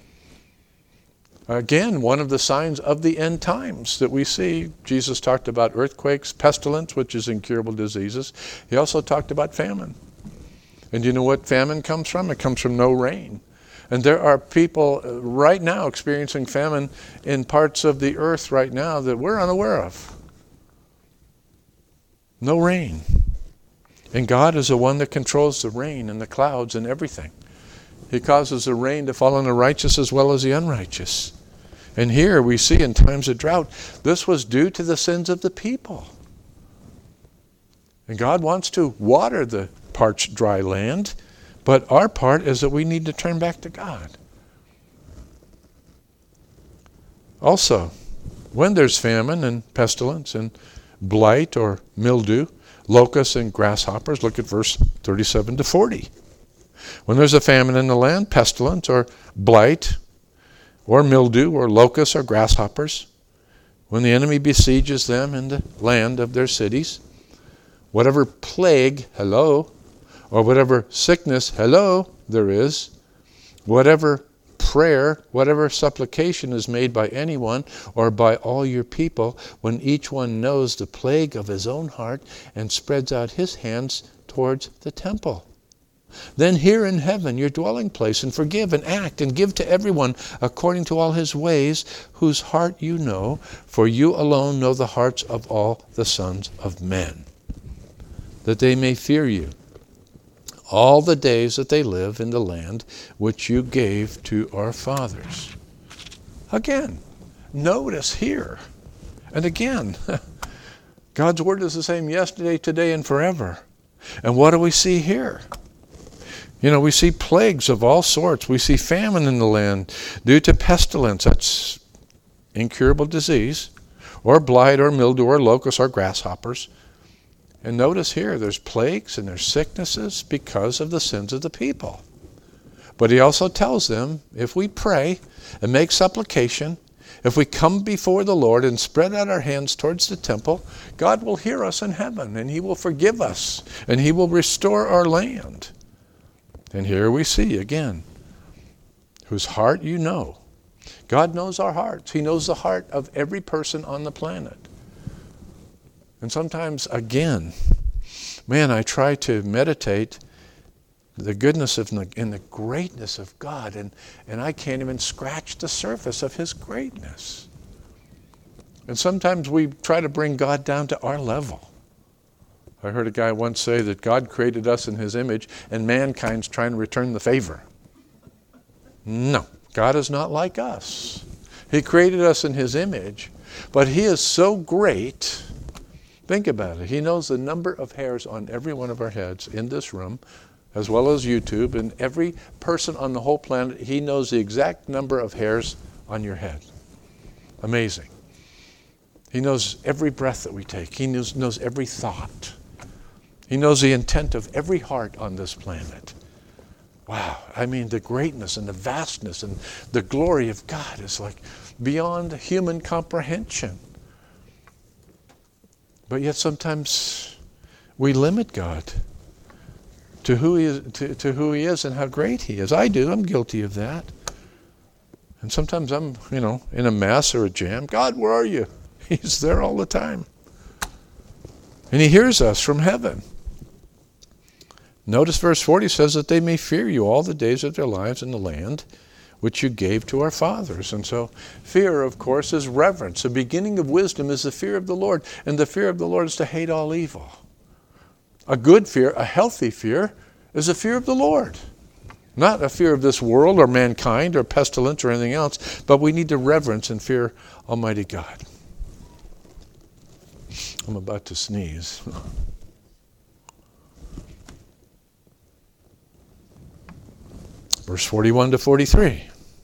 Again, one of the signs of the end times that we see, Jesus talked about earthquakes, pestilence, which is incurable diseases. He also talked about famine. And you know what famine comes from? It comes from no rain. And there are people right now experiencing famine in parts of the earth right now that we're unaware of. No rain. And God is the one that controls the rain and the clouds and everything. He causes the rain to fall on the righteous as well as the unrighteous. And here we see in times of drought, this was due to the sins of the people. And God wants to water the parched, dry land, but our part is that we need to turn back to God. Also, when there's famine and pestilence and blight or mildew, locusts and grasshoppers, look at verse thirty-seven to forty. When there's a famine in the land, pestilence or blight or mildew or locusts or grasshoppers, when the enemy besieges them in the land of their cities, whatever plague, hello, or whatever sickness, hello, there is, whatever prayer, whatever supplication is made by anyone or by all your people, when each one knows the plague of his own heart and spreads out his hands towards the temple. Then here in heaven, your dwelling place, and forgive and act and give to everyone according to all his ways, whose heart you know, for you alone know the hearts of all the sons of men, that they may fear you all the days that they live in the land which you gave to our fathers. Again, notice here, and again, God's word is the same yesterday, today, and forever. And what do we see here? You know, we see plagues of all sorts. We see famine in the land due to pestilence, that's incurable disease, or blight, or mildew, or locusts, or grasshoppers. And notice here, there's plagues and there's sicknesses because of the sins of the people. But he also tells them, if we pray and make supplication, if we come before the Lord and spread out our hands towards the temple, God will hear us in heaven, and he will forgive us, and he will restore our land. And here we see again, whose heart you know. God knows our hearts. He knows the heart of every person on the planet. And sometimes, again, man, I try to meditate the goodness of and the greatness of God, and, and I can't even scratch the surface of his greatness. And sometimes we try to bring God down to our level. I heard a guy once say that God created us in his image, and mankind's trying to return the favor. No, God is not like us. He created us in his image, but he is so great. Think about it. He knows the number of hairs on every one of our heads in this room, as well as YouTube, and every person on the whole planet. He knows the exact number of hairs on your head. Amazing. He knows every breath that we take. He knows, knows every thought. He knows the intent of every heart on this planet. Wow. I mean, the greatness and the vastness and the glory of God is like beyond human comprehension. But yet sometimes we limit God to who he is, to, to who he is and how great he is. I do. I'm guilty of that. And sometimes I'm, you know, in a mess or a jam. God, where are you? He's there all the time. And he hears us from heaven. Notice verse forty says that they may fear you all the days of their lives in the land which you gave to our fathers. And so fear, of course, is reverence. The beginning of wisdom is the fear of the Lord, and the fear of the Lord is to hate all evil. A good fear, a healthy fear, is a fear of the Lord. Not a fear of this world or mankind or pestilence or anything else, but we need to reverence and fear Almighty God. I'm about to sneeze. Verse forty-one to forty-three.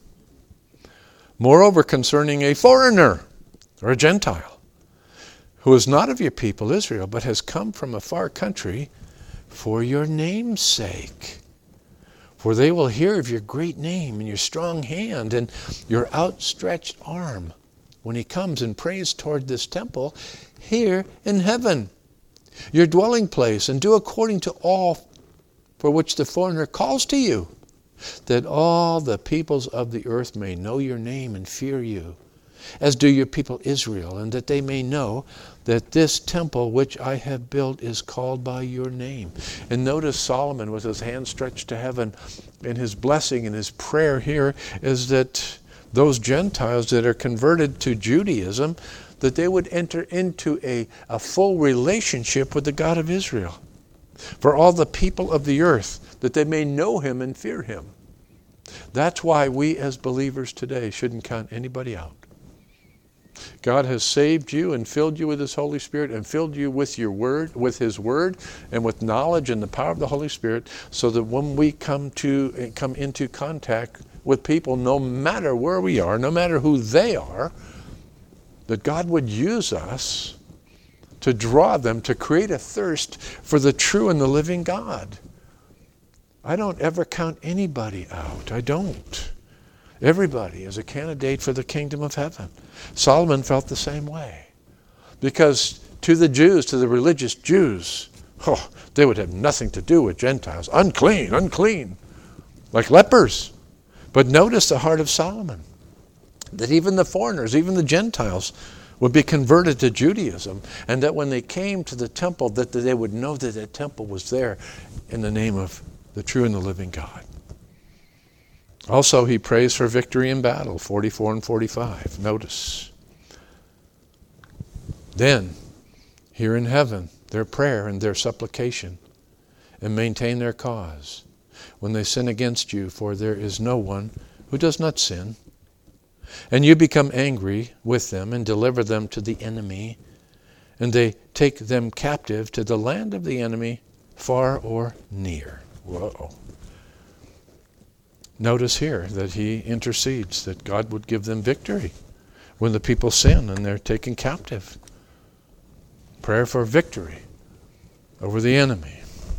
Moreover, concerning a foreigner or a Gentile who is not of your people Israel, but has come from a far country for your name's sake. For they will hear of your great name and your strong hand and your outstretched arm when he comes and prays toward this temple here in heaven, your dwelling place, and do according to all for which the foreigner calls to you, that all the peoples of the earth may know your name and fear you, as do your people Israel, and that they may know that this temple which I have built is called by your name. And notice Solomon with his hand stretched to heaven, and his blessing and his prayer here is that those Gentiles that are converted to Judaism, that they would enter into a, a full relationship with the God of Israel. For all the people of the earth, that they may know him and fear him. That's why we as believers today shouldn't count anybody out. God has saved you and filled you with his Holy Spirit and filled you with your word, with his word, and with knowledge and the power of the Holy Spirit, so that when we come to come into contact with people, no matter where we are, no matter who they are, that God would use us to draw them, to create a thirst for the true and the living God. I don't ever count anybody out. I don't. Everybody is a candidate for the kingdom of heaven. Solomon felt the same way. Because to the Jews, to the religious Jews, oh, they would have nothing to do with Gentiles. Unclean, unclean, like lepers. But notice the heart of Solomon, that even the foreigners, even the Gentiles, would be converted to Judaism, and that when they came to the temple, that they would know that that temple was there in the name of the true and the living God. Also, he prays for victory in battle, forty-four and forty-five. Notice. Then, hear in heaven their prayer and their supplication, and maintain their cause when they sin against you, for there is no one who does not sin. And you become angry with them and deliver them to the enemy, and they take them captive to the land of the enemy, far or near. Whoa. Notice here that he intercedes that God would give them victory when the people sin and they're taken captive. Prayer for victory over the enemy.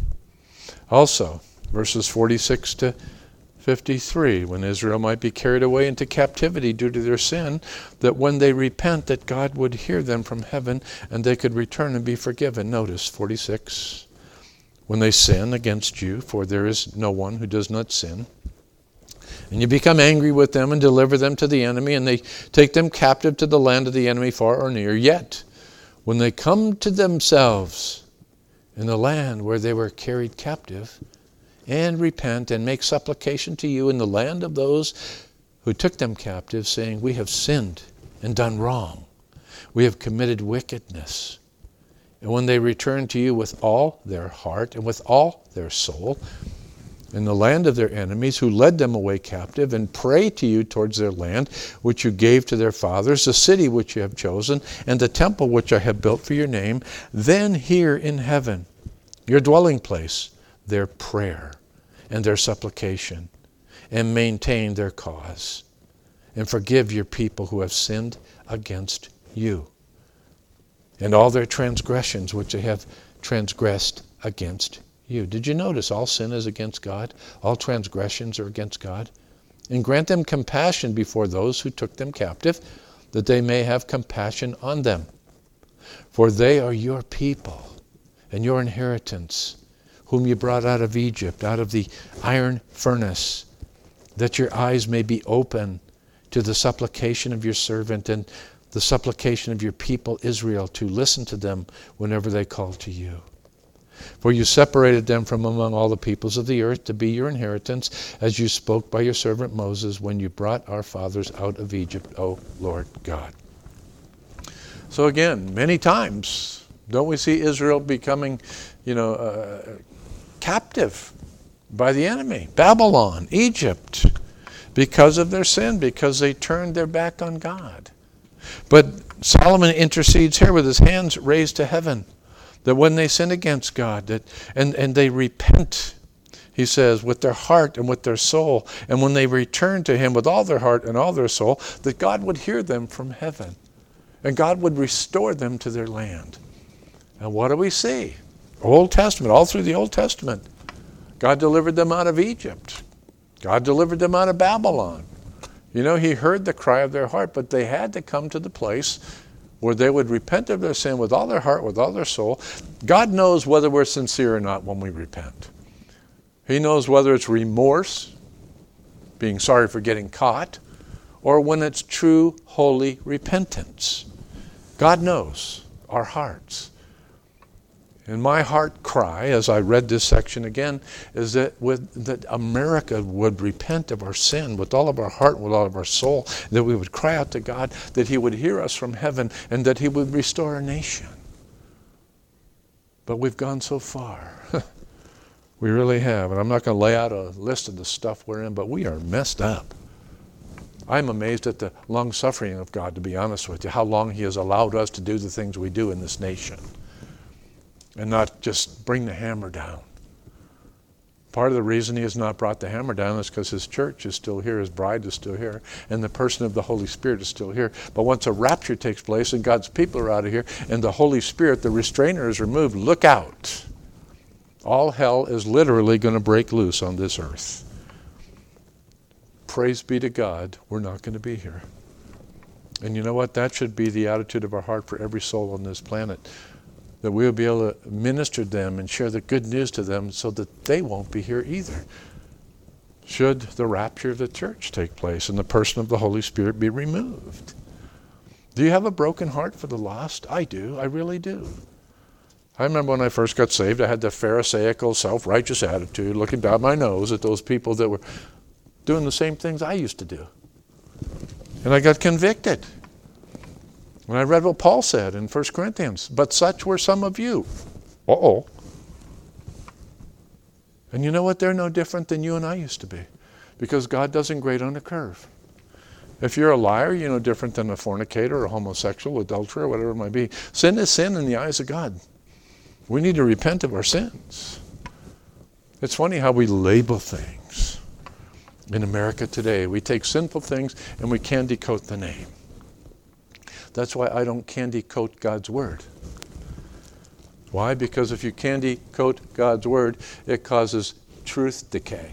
Also, verses forty-six to fifty-three, when Israel might be carried away into captivity due to their sin, that when they repent, that God would hear them from heaven and they could return and be forgiven. Notice forty-six, when they sin against you, for there is no one who does not sin. And you become angry with them and deliver them to the enemy, and they take them captive to the land of the enemy, far or near. Yet, when they come to themselves in the land where they were carried captive, and repent and make supplication to you in the land of those who took them captive, saying, we have sinned and done wrong. We have committed wickedness. And when they return to you with all their heart and with all their soul, in the land of their enemies, who led them away captive, and pray to you towards their land, which you gave to their fathers, the city which you have chosen, and the temple which I have built for your name, then hear in heaven, your dwelling place, their prayer and their supplication, and maintain their cause, and forgive your people who have sinned against you, and all their transgressions which they have transgressed against you. Did you notice all sin is against God? All transgressions are against God? And grant them compassion before those who took them captive, that they may have compassion on them. For they are your people and your inheritance, whom you brought out of Egypt, out of the iron furnace, that your eyes may be open to the supplication of your servant and the supplication of your people Israel, to listen to them whenever they call to you. For you separated them from among all the peoples of the earth to be your inheritance, as you spoke by your servant Moses when you brought our fathers out of Egypt, O Lord God. So again, many times, don't we see Israel becoming, you know, uh, captive by the enemy? Babylon, Egypt, because of their sin, because they turned their back on God. But Solomon intercedes here with his hands raised to heaven, that when they sin against God, that and, and they repent, he says, with their heart and with their soul, and when they return to him with all their heart and all their soul, that God would hear them from heaven, and God would restore them to their land. And what do we see? Old Testament, all through the Old Testament, God delivered them out of Egypt. God delivered them out of Babylon. You know, he heard the cry of their heart, but they had to come to the place where they would repent of their sin with all their heart, with all their soul. God knows whether we're sincere or not when we repent. He knows whether it's remorse, being sorry for getting caught, or when it's true, holy repentance. God knows our hearts. And my heart cry, as I read this section again, is that with, that America would repent of our sin with all of our heart, with all of our soul, that we would cry out to God, that he would hear us from heaven, and that he would restore our nation. But we've gone so far. We really have. And I'm not going to lay out a list of the stuff we're in, but we are messed up. I'm amazed at the long suffering of God, to be honest with you, how long he has allowed us to do the things we do in this nation, and not just bring the hammer down. Part of the reason he has not brought the hammer down is because his church is still here, his bride is still here, and the person of the Holy Spirit is still here. But once a rapture takes place and God's people are out of here, and the Holy Spirit, the restrainer, is removed, look out. All hell is literally going to break loose on this earth. Praise be to God, we're not going to be here. And you know what? That should be the attitude of our heart for every soul on this planet, that we will be able to minister to them and share the good news to them so that they won't be here either, should the rapture of the church take place and the person of the Holy Spirit be removed. Do you have a broken heart for the lost? I do. I really do. I remember when I first got saved, I had the Pharisaical, self-righteous attitude, looking down my nose at those people that were doing the same things I used to do. And I got convicted. When I read what Paul said in First Corinthians, but such were some of you. Uh-oh. And you know what? They're no different than you and I used to be, because God doesn't grade on a curve. If you're a liar, you're no different than a fornicator or a homosexual, adulterer, whatever it might be. Sin is sin in the eyes of God. We need to repent of our sins. It's funny how we label things in America today. We take sinful things and we candy coat the name. That's why I don't candy coat God's Word. Why? Because if you candy coat God's Word, it causes truth decay.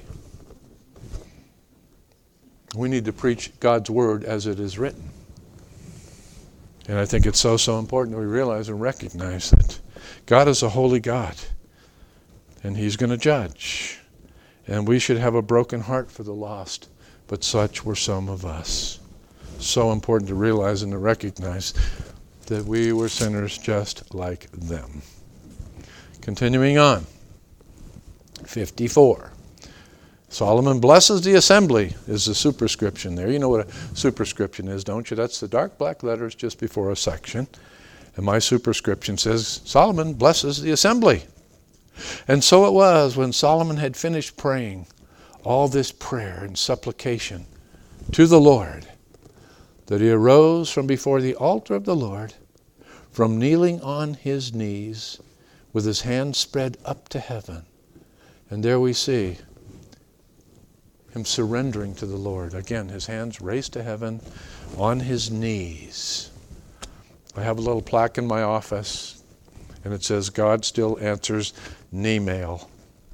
We need to preach God's Word as it is written. And I think it's so, so important that we realize and recognize that God is a holy God, and He's going to judge. And we should have a broken heart for the lost, but such were some of us. So important to realize and to recognize that we were sinners just like them. Continuing on, fifty-four. Solomon blesses the assembly is the superscription there. You know what a superscription is, don't you? That's the dark black letters just before a section. And my superscription says, Solomon blesses the assembly. And so it was when Solomon had finished praying all this prayer and supplication to the Lord, that he arose from before the altar of the Lord, from kneeling on his knees, with his hands spread up to heaven. And there we see him surrendering to the Lord. Again, his hands raised to heaven on his knees. I have a little plaque in my office, and it says, God still answers knee mail.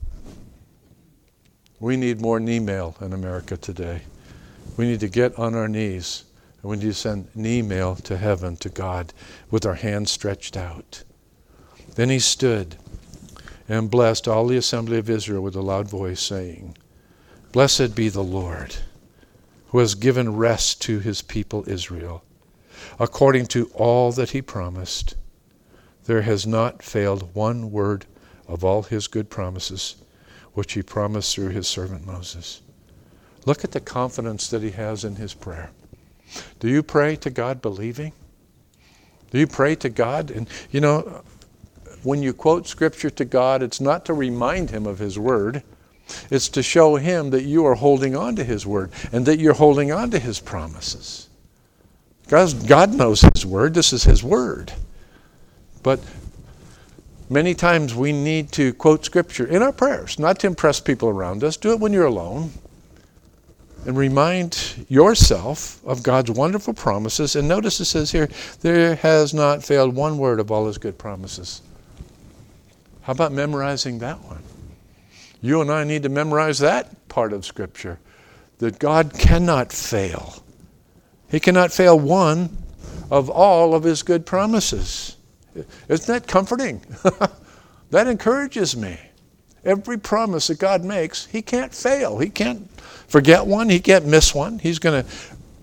We need more knee mail in America today. We need to get on our knees, and we need to send knee mail to heaven, to God, with our hands stretched out. Then he stood and blessed all the assembly of Israel with a loud voice, saying, Blessed be the Lord, who has given rest to his people Israel, according to all that he promised. There has not failed one word of all his good promises, which he promised through his servant Moses. Look at the confidence that he has in his prayer. Do you pray to God believing? Do you pray to God? And you know, when you quote Scripture to God, it's not to remind him of his word. It's to show him that you are holding on to his word and that you're holding on to his promises. God knows his word. This is his word. But many times we need to quote Scripture in our prayers, not to impress people around us. Do it when you're alone. And remind yourself of God's wonderful promises. And notice it says here, there has not failed one word of all his good promises. How about memorizing that one? You and I need to memorize that part of Scripture, that God cannot fail. He cannot fail one of all of his good promises. Isn't that comforting? That encourages me. Every promise that God makes, he can't fail. He can't forget one. He can't miss one. He's going to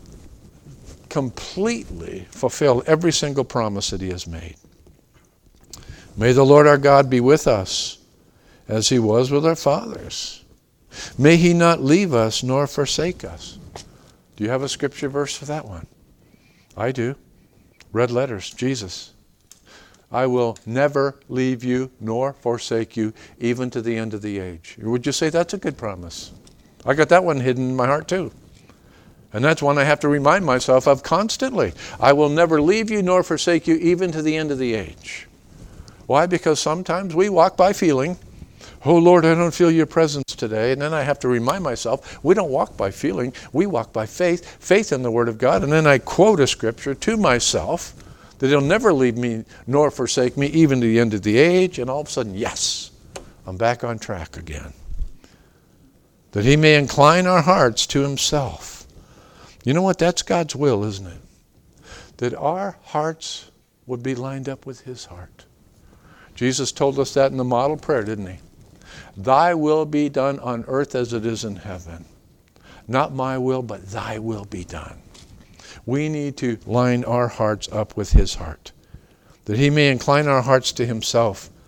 completely fulfill every single promise that he has made. May the Lord our God be with us as he was with our fathers. May he not leave us nor forsake us. Do you have a scripture verse for that one? I do. Red letters, Jesus. I will never leave you nor forsake you, even to the end of the age. Would you say that's a good promise? I got that one hidden in my heart too. And that's one I have to remind myself of constantly. I will never leave you nor forsake you, even to the end of the age. Why? Because sometimes we walk by feeling, oh Lord, I don't feel your presence today. And then I have to remind myself, we don't walk by feeling, we walk by faith, faith in the Word of God. And then I quote a scripture to myself, that he'll never leave me nor forsake me, even to the end of the age. And all of a sudden, yes, I'm back on track again. That he may incline our hearts to himself. You know what? That's God's will, isn't it? That our hearts would be lined up with his heart. Jesus told us that in the model prayer, didn't he? Thy will be done on earth as it is in heaven. Not my will, but thy will be done. We need to line our hearts up with his heart, that he may incline our hearts to himself,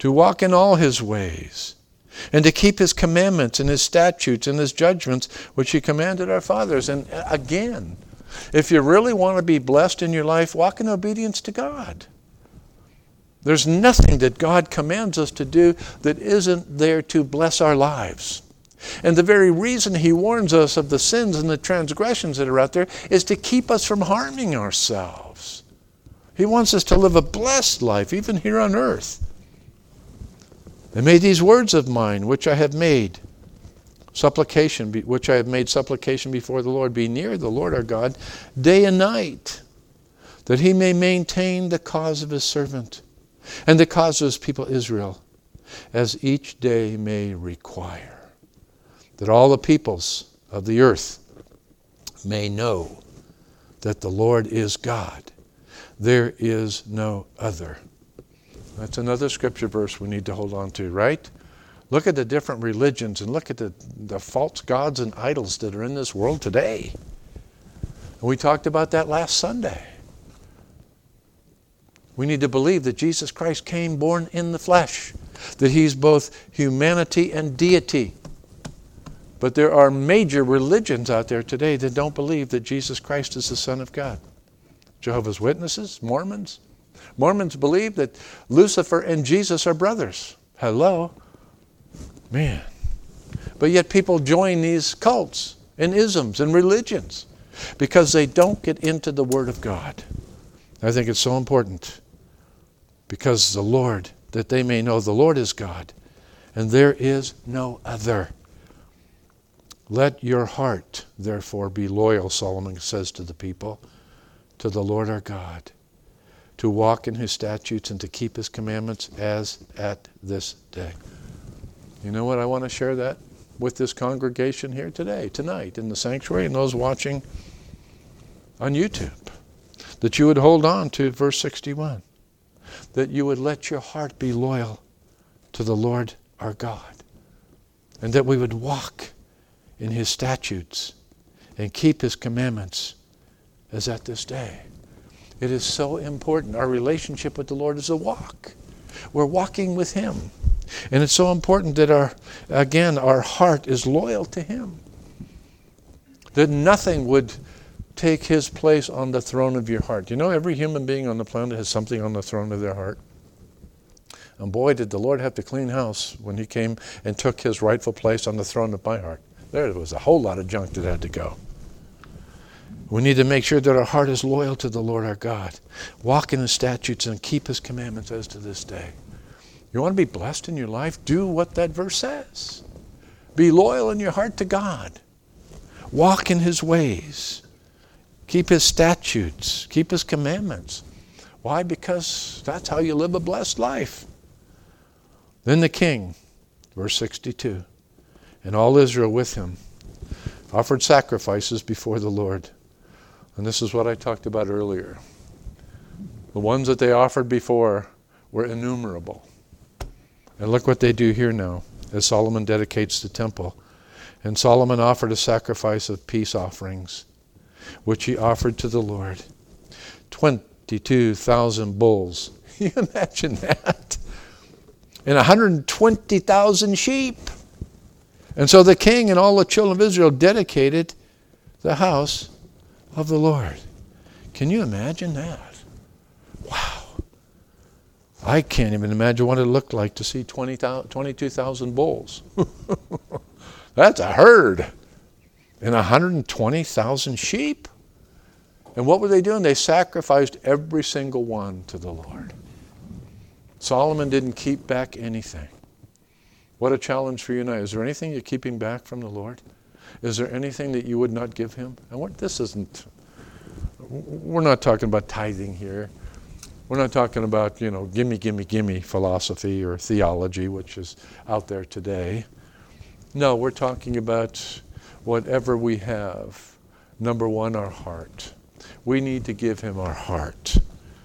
to walk in all his ways, and to keep his commandments and his statutes and his judgments, which he commanded our fathers. And again, if you really want to be blessed in your life, walk in obedience to God. There's nothing that God commands us to do that isn't there to bless our lives. And the very reason he warns us of the sins and the transgressions that are out there is to keep us from harming ourselves. He wants us to live a blessed life, even here on earth. And may these words of mine, which I have made, supplication, which I have made supplication before the Lord, be near the Lord our God, day and night, that he may maintain the cause of his servant, and the cause of his people Israel, as each day may require, that all the peoples of the earth may know that the Lord is God. There is no other. That's another scripture verse we need to hold on to, right? Look at the different religions and look at the, the false gods and idols that are in this world today. And we talked about that last Sunday. We need to believe that Jesus Christ came born in the flesh, that he's both humanity and deity. But there are major religions out there today that don't believe that Jesus Christ is the Son of God. Jehovah's Witnesses, Mormons. Mormons believe that Lucifer and Jesus are brothers. Hello? Man. But yet people join these cults and isms and religions because they don't get into the Word of God. I think it's so important because the Lord, that they may know the Lord is God and there is no other. Let your heart, therefore, be loyal, Solomon says to the people, to the Lord our God, to walk in his statutes and to keep his commandments as at this day. You know what? I want to share that with this congregation here today, tonight, in the sanctuary, and those watching on YouTube. That you would hold on to verse sixty-one. That you would let your heart be loyal to the Lord our God. And that we would walk in his statutes and keep his commandments as at this day. It is so important. Our relationship with the Lord is a walk. We're walking with him. And it's so important that our, again, our heart is loyal to him. That nothing would take his place on the throne of your heart. You know, every human being on the planet has something on the throne of their heart. And boy, did the Lord have to clean house when he came and took his rightful place on the throne of my heart. There was a whole lot of junk that had to go. We need to make sure that our heart is loyal to the Lord our God. Walk in his statutes and keep his commandments as to this day. You want to be blessed in your life? Do what that verse says. Be loyal in your heart to God. Walk in his ways. Keep his statutes. Keep his commandments. Why? Because that's how you live a blessed life. Then the king, verse sixty-two, and all Israel with him offered sacrifices before the Lord. And this is what I talked about earlier. The ones that they offered before were innumerable. And look what they do here now as Solomon dedicates the temple. And Solomon offered a sacrifice of peace offerings, which he offered to the Lord. twenty-two thousand bulls. Can you imagine that? And one hundred twenty thousand sheep. And so the king and all the children of Israel dedicated the house of the Lord. Can you imagine that? Wow. I can't even imagine what it looked like to see twenty-two thousand bulls. That's a herd. And one hundred twenty thousand sheep. And what were they doing? They sacrificed every single one to the Lord. Solomon didn't keep back anything. What a challenge for you and I. Is there anything you're keeping back from the Lord? Is there anything that you would not give him? And what this isn't, we're not talking about tithing here. We're not talking about, you know, gimme, gimme, gimme philosophy or theology, which is out there today. No, we're talking about whatever we have. Number one, our heart. We need to give him our heart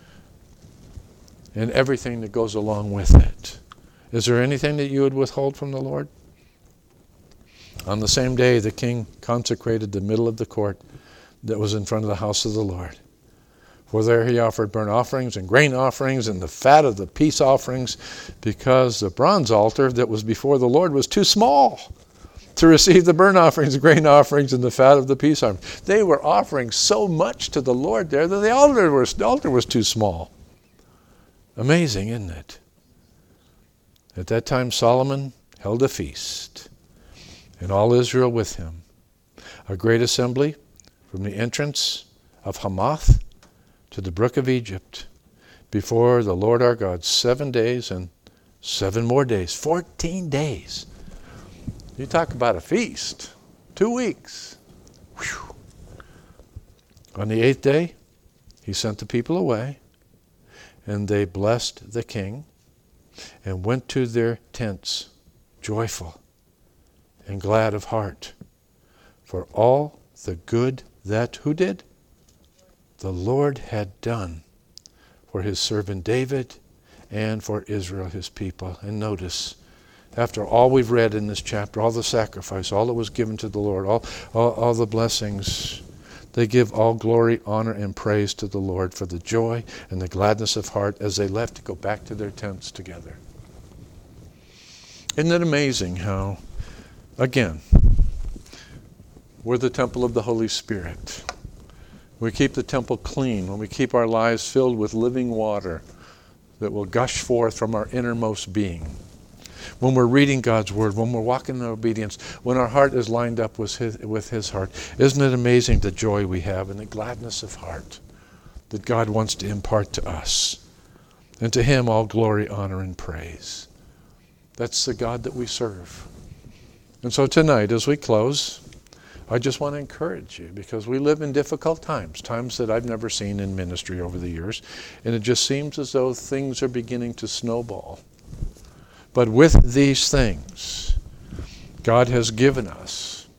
and everything that goes along with it. Is there anything that you would withhold from the Lord? On the same day, the king consecrated the middle of the court that was in front of the house of the Lord For there he offered burnt offerings and grain offerings and the fat of the peace offerings, because the bronze altar that was before the Lord was too small to receive the burnt offerings, grain offerings, and the fat of the peace offerings. They were offering so much to the Lord there that the altar was, the altar was too small. Amazing, isn't it? At that time Solomon held a feast, and all Israel with him. A great assembly from the entrance of Hamath to the brook of Egypt, before the Lord our God, seven days and seven more days, fourteen days. You talk about a feast, two weeks. Whew. On the eighth day, he sent the people away, and they blessed the king and went to their tents joyful and glad of heart for all the good that, who did? The Lord had done for his servant David and for Israel, his people. And notice, after all we've read in this chapter, all the sacrifice, all that was given to the Lord, all, all, all the blessings, they give all glory, honor, and praise to the Lord for the joy and the gladness of heart as they left to go back to their tents together. Isn't it amazing how, again, we're the temple of the Holy Spirit. We keep the temple clean when we keep our lives filled with living water that will gush forth from our innermost being. When we're reading God's Word, when we're walking in obedience, when our heart is lined up with His, with His heart. Isn't it amazing the joy we have and the gladness of heart that God wants to impart to us? And to Him all glory, honor, and praise. That's the God that we serve. And so tonight, as we close, I just want to encourage you, because we live in difficult times, times that I've never seen in ministry over the years, and it just seems as though things are beginning to snowball. But with these things, God has given us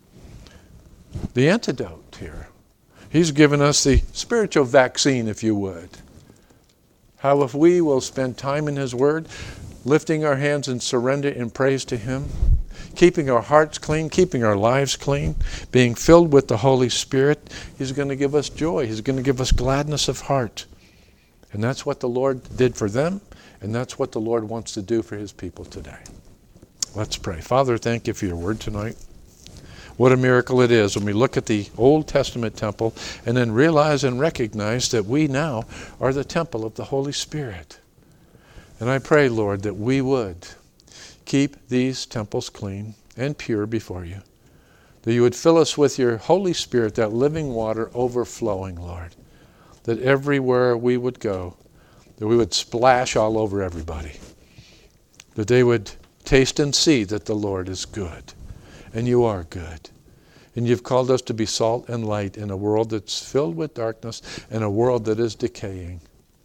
the antidote here. He's given us the spiritual vaccine, if you would. How if we will spend time in His Word, lifting our hands in surrender and praise to Him, keeping our hearts clean, keeping our lives clean, being filled with the Holy Spirit, He's going to give us joy. He's going to give us gladness of heart. And that's what the Lord did for them, and that's what the Lord wants to do for His people today. Let's pray. Father, thank you for your word tonight. What a miracle it is when we look at the Old Testament temple and then realize and recognize that we now are the temple of the Holy Spirit. And I pray, Lord, that we would keep these temples clean and pure before you. That you would fill us with your Holy Spirit, that living water overflowing, Lord. That everywhere we would go, that we would splash all over everybody. That they would taste and see that the Lord is good. And you are good. And you've called us to be salt and light in a world that's filled with darkness and a world that is decaying.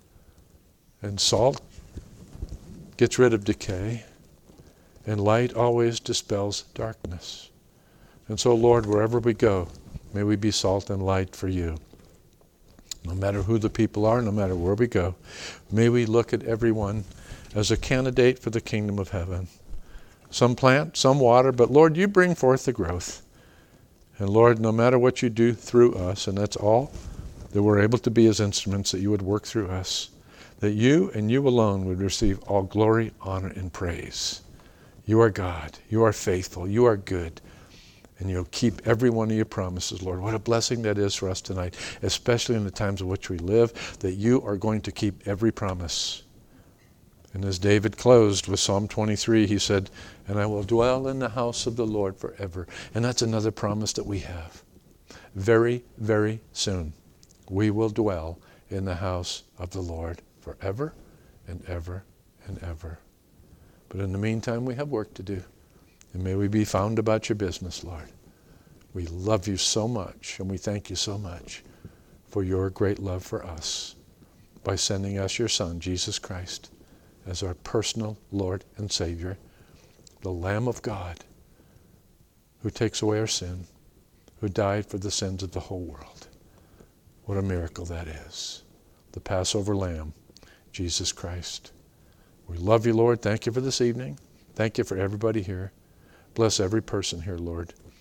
And salt gets rid of decay. And light always dispels darkness. And so, Lord, wherever we go, may we be salt and light for you. No matter who the people are, no matter where we go, may we look at everyone as a candidate for the kingdom of heaven. Some plant, some water, but Lord, you bring forth the growth. And Lord, no matter what you do through us, and that's all that we're able to be as instruments, that you would work through us, that you and you alone would receive all glory, honor, and praise. You are God. You are faithful. You are good. And you'll keep every one of your promises, Lord. What a blessing that is for us tonight, especially in the times in which we live, that you are going to keep every promise. And as David closed with Psalm twenty-three, he said, and I will dwell in the house of the Lord forever. And that's another promise that we have. Very, very soon, we will dwell in the house of the Lord forever and ever and ever. But in the meantime, we have work to do. And may we be found about your business, Lord. We love you so much, and we thank you so much for your great love for us by sending us your Son, Jesus Christ, as our personal Lord and Savior, the Lamb of God, who takes away our sin, who died for the sins of the whole world. What a miracle that is. The Passover Lamb, Jesus Christ. We love you, Lord. Thank you for this evening. Thank you for everybody here. Bless every person here, Lord.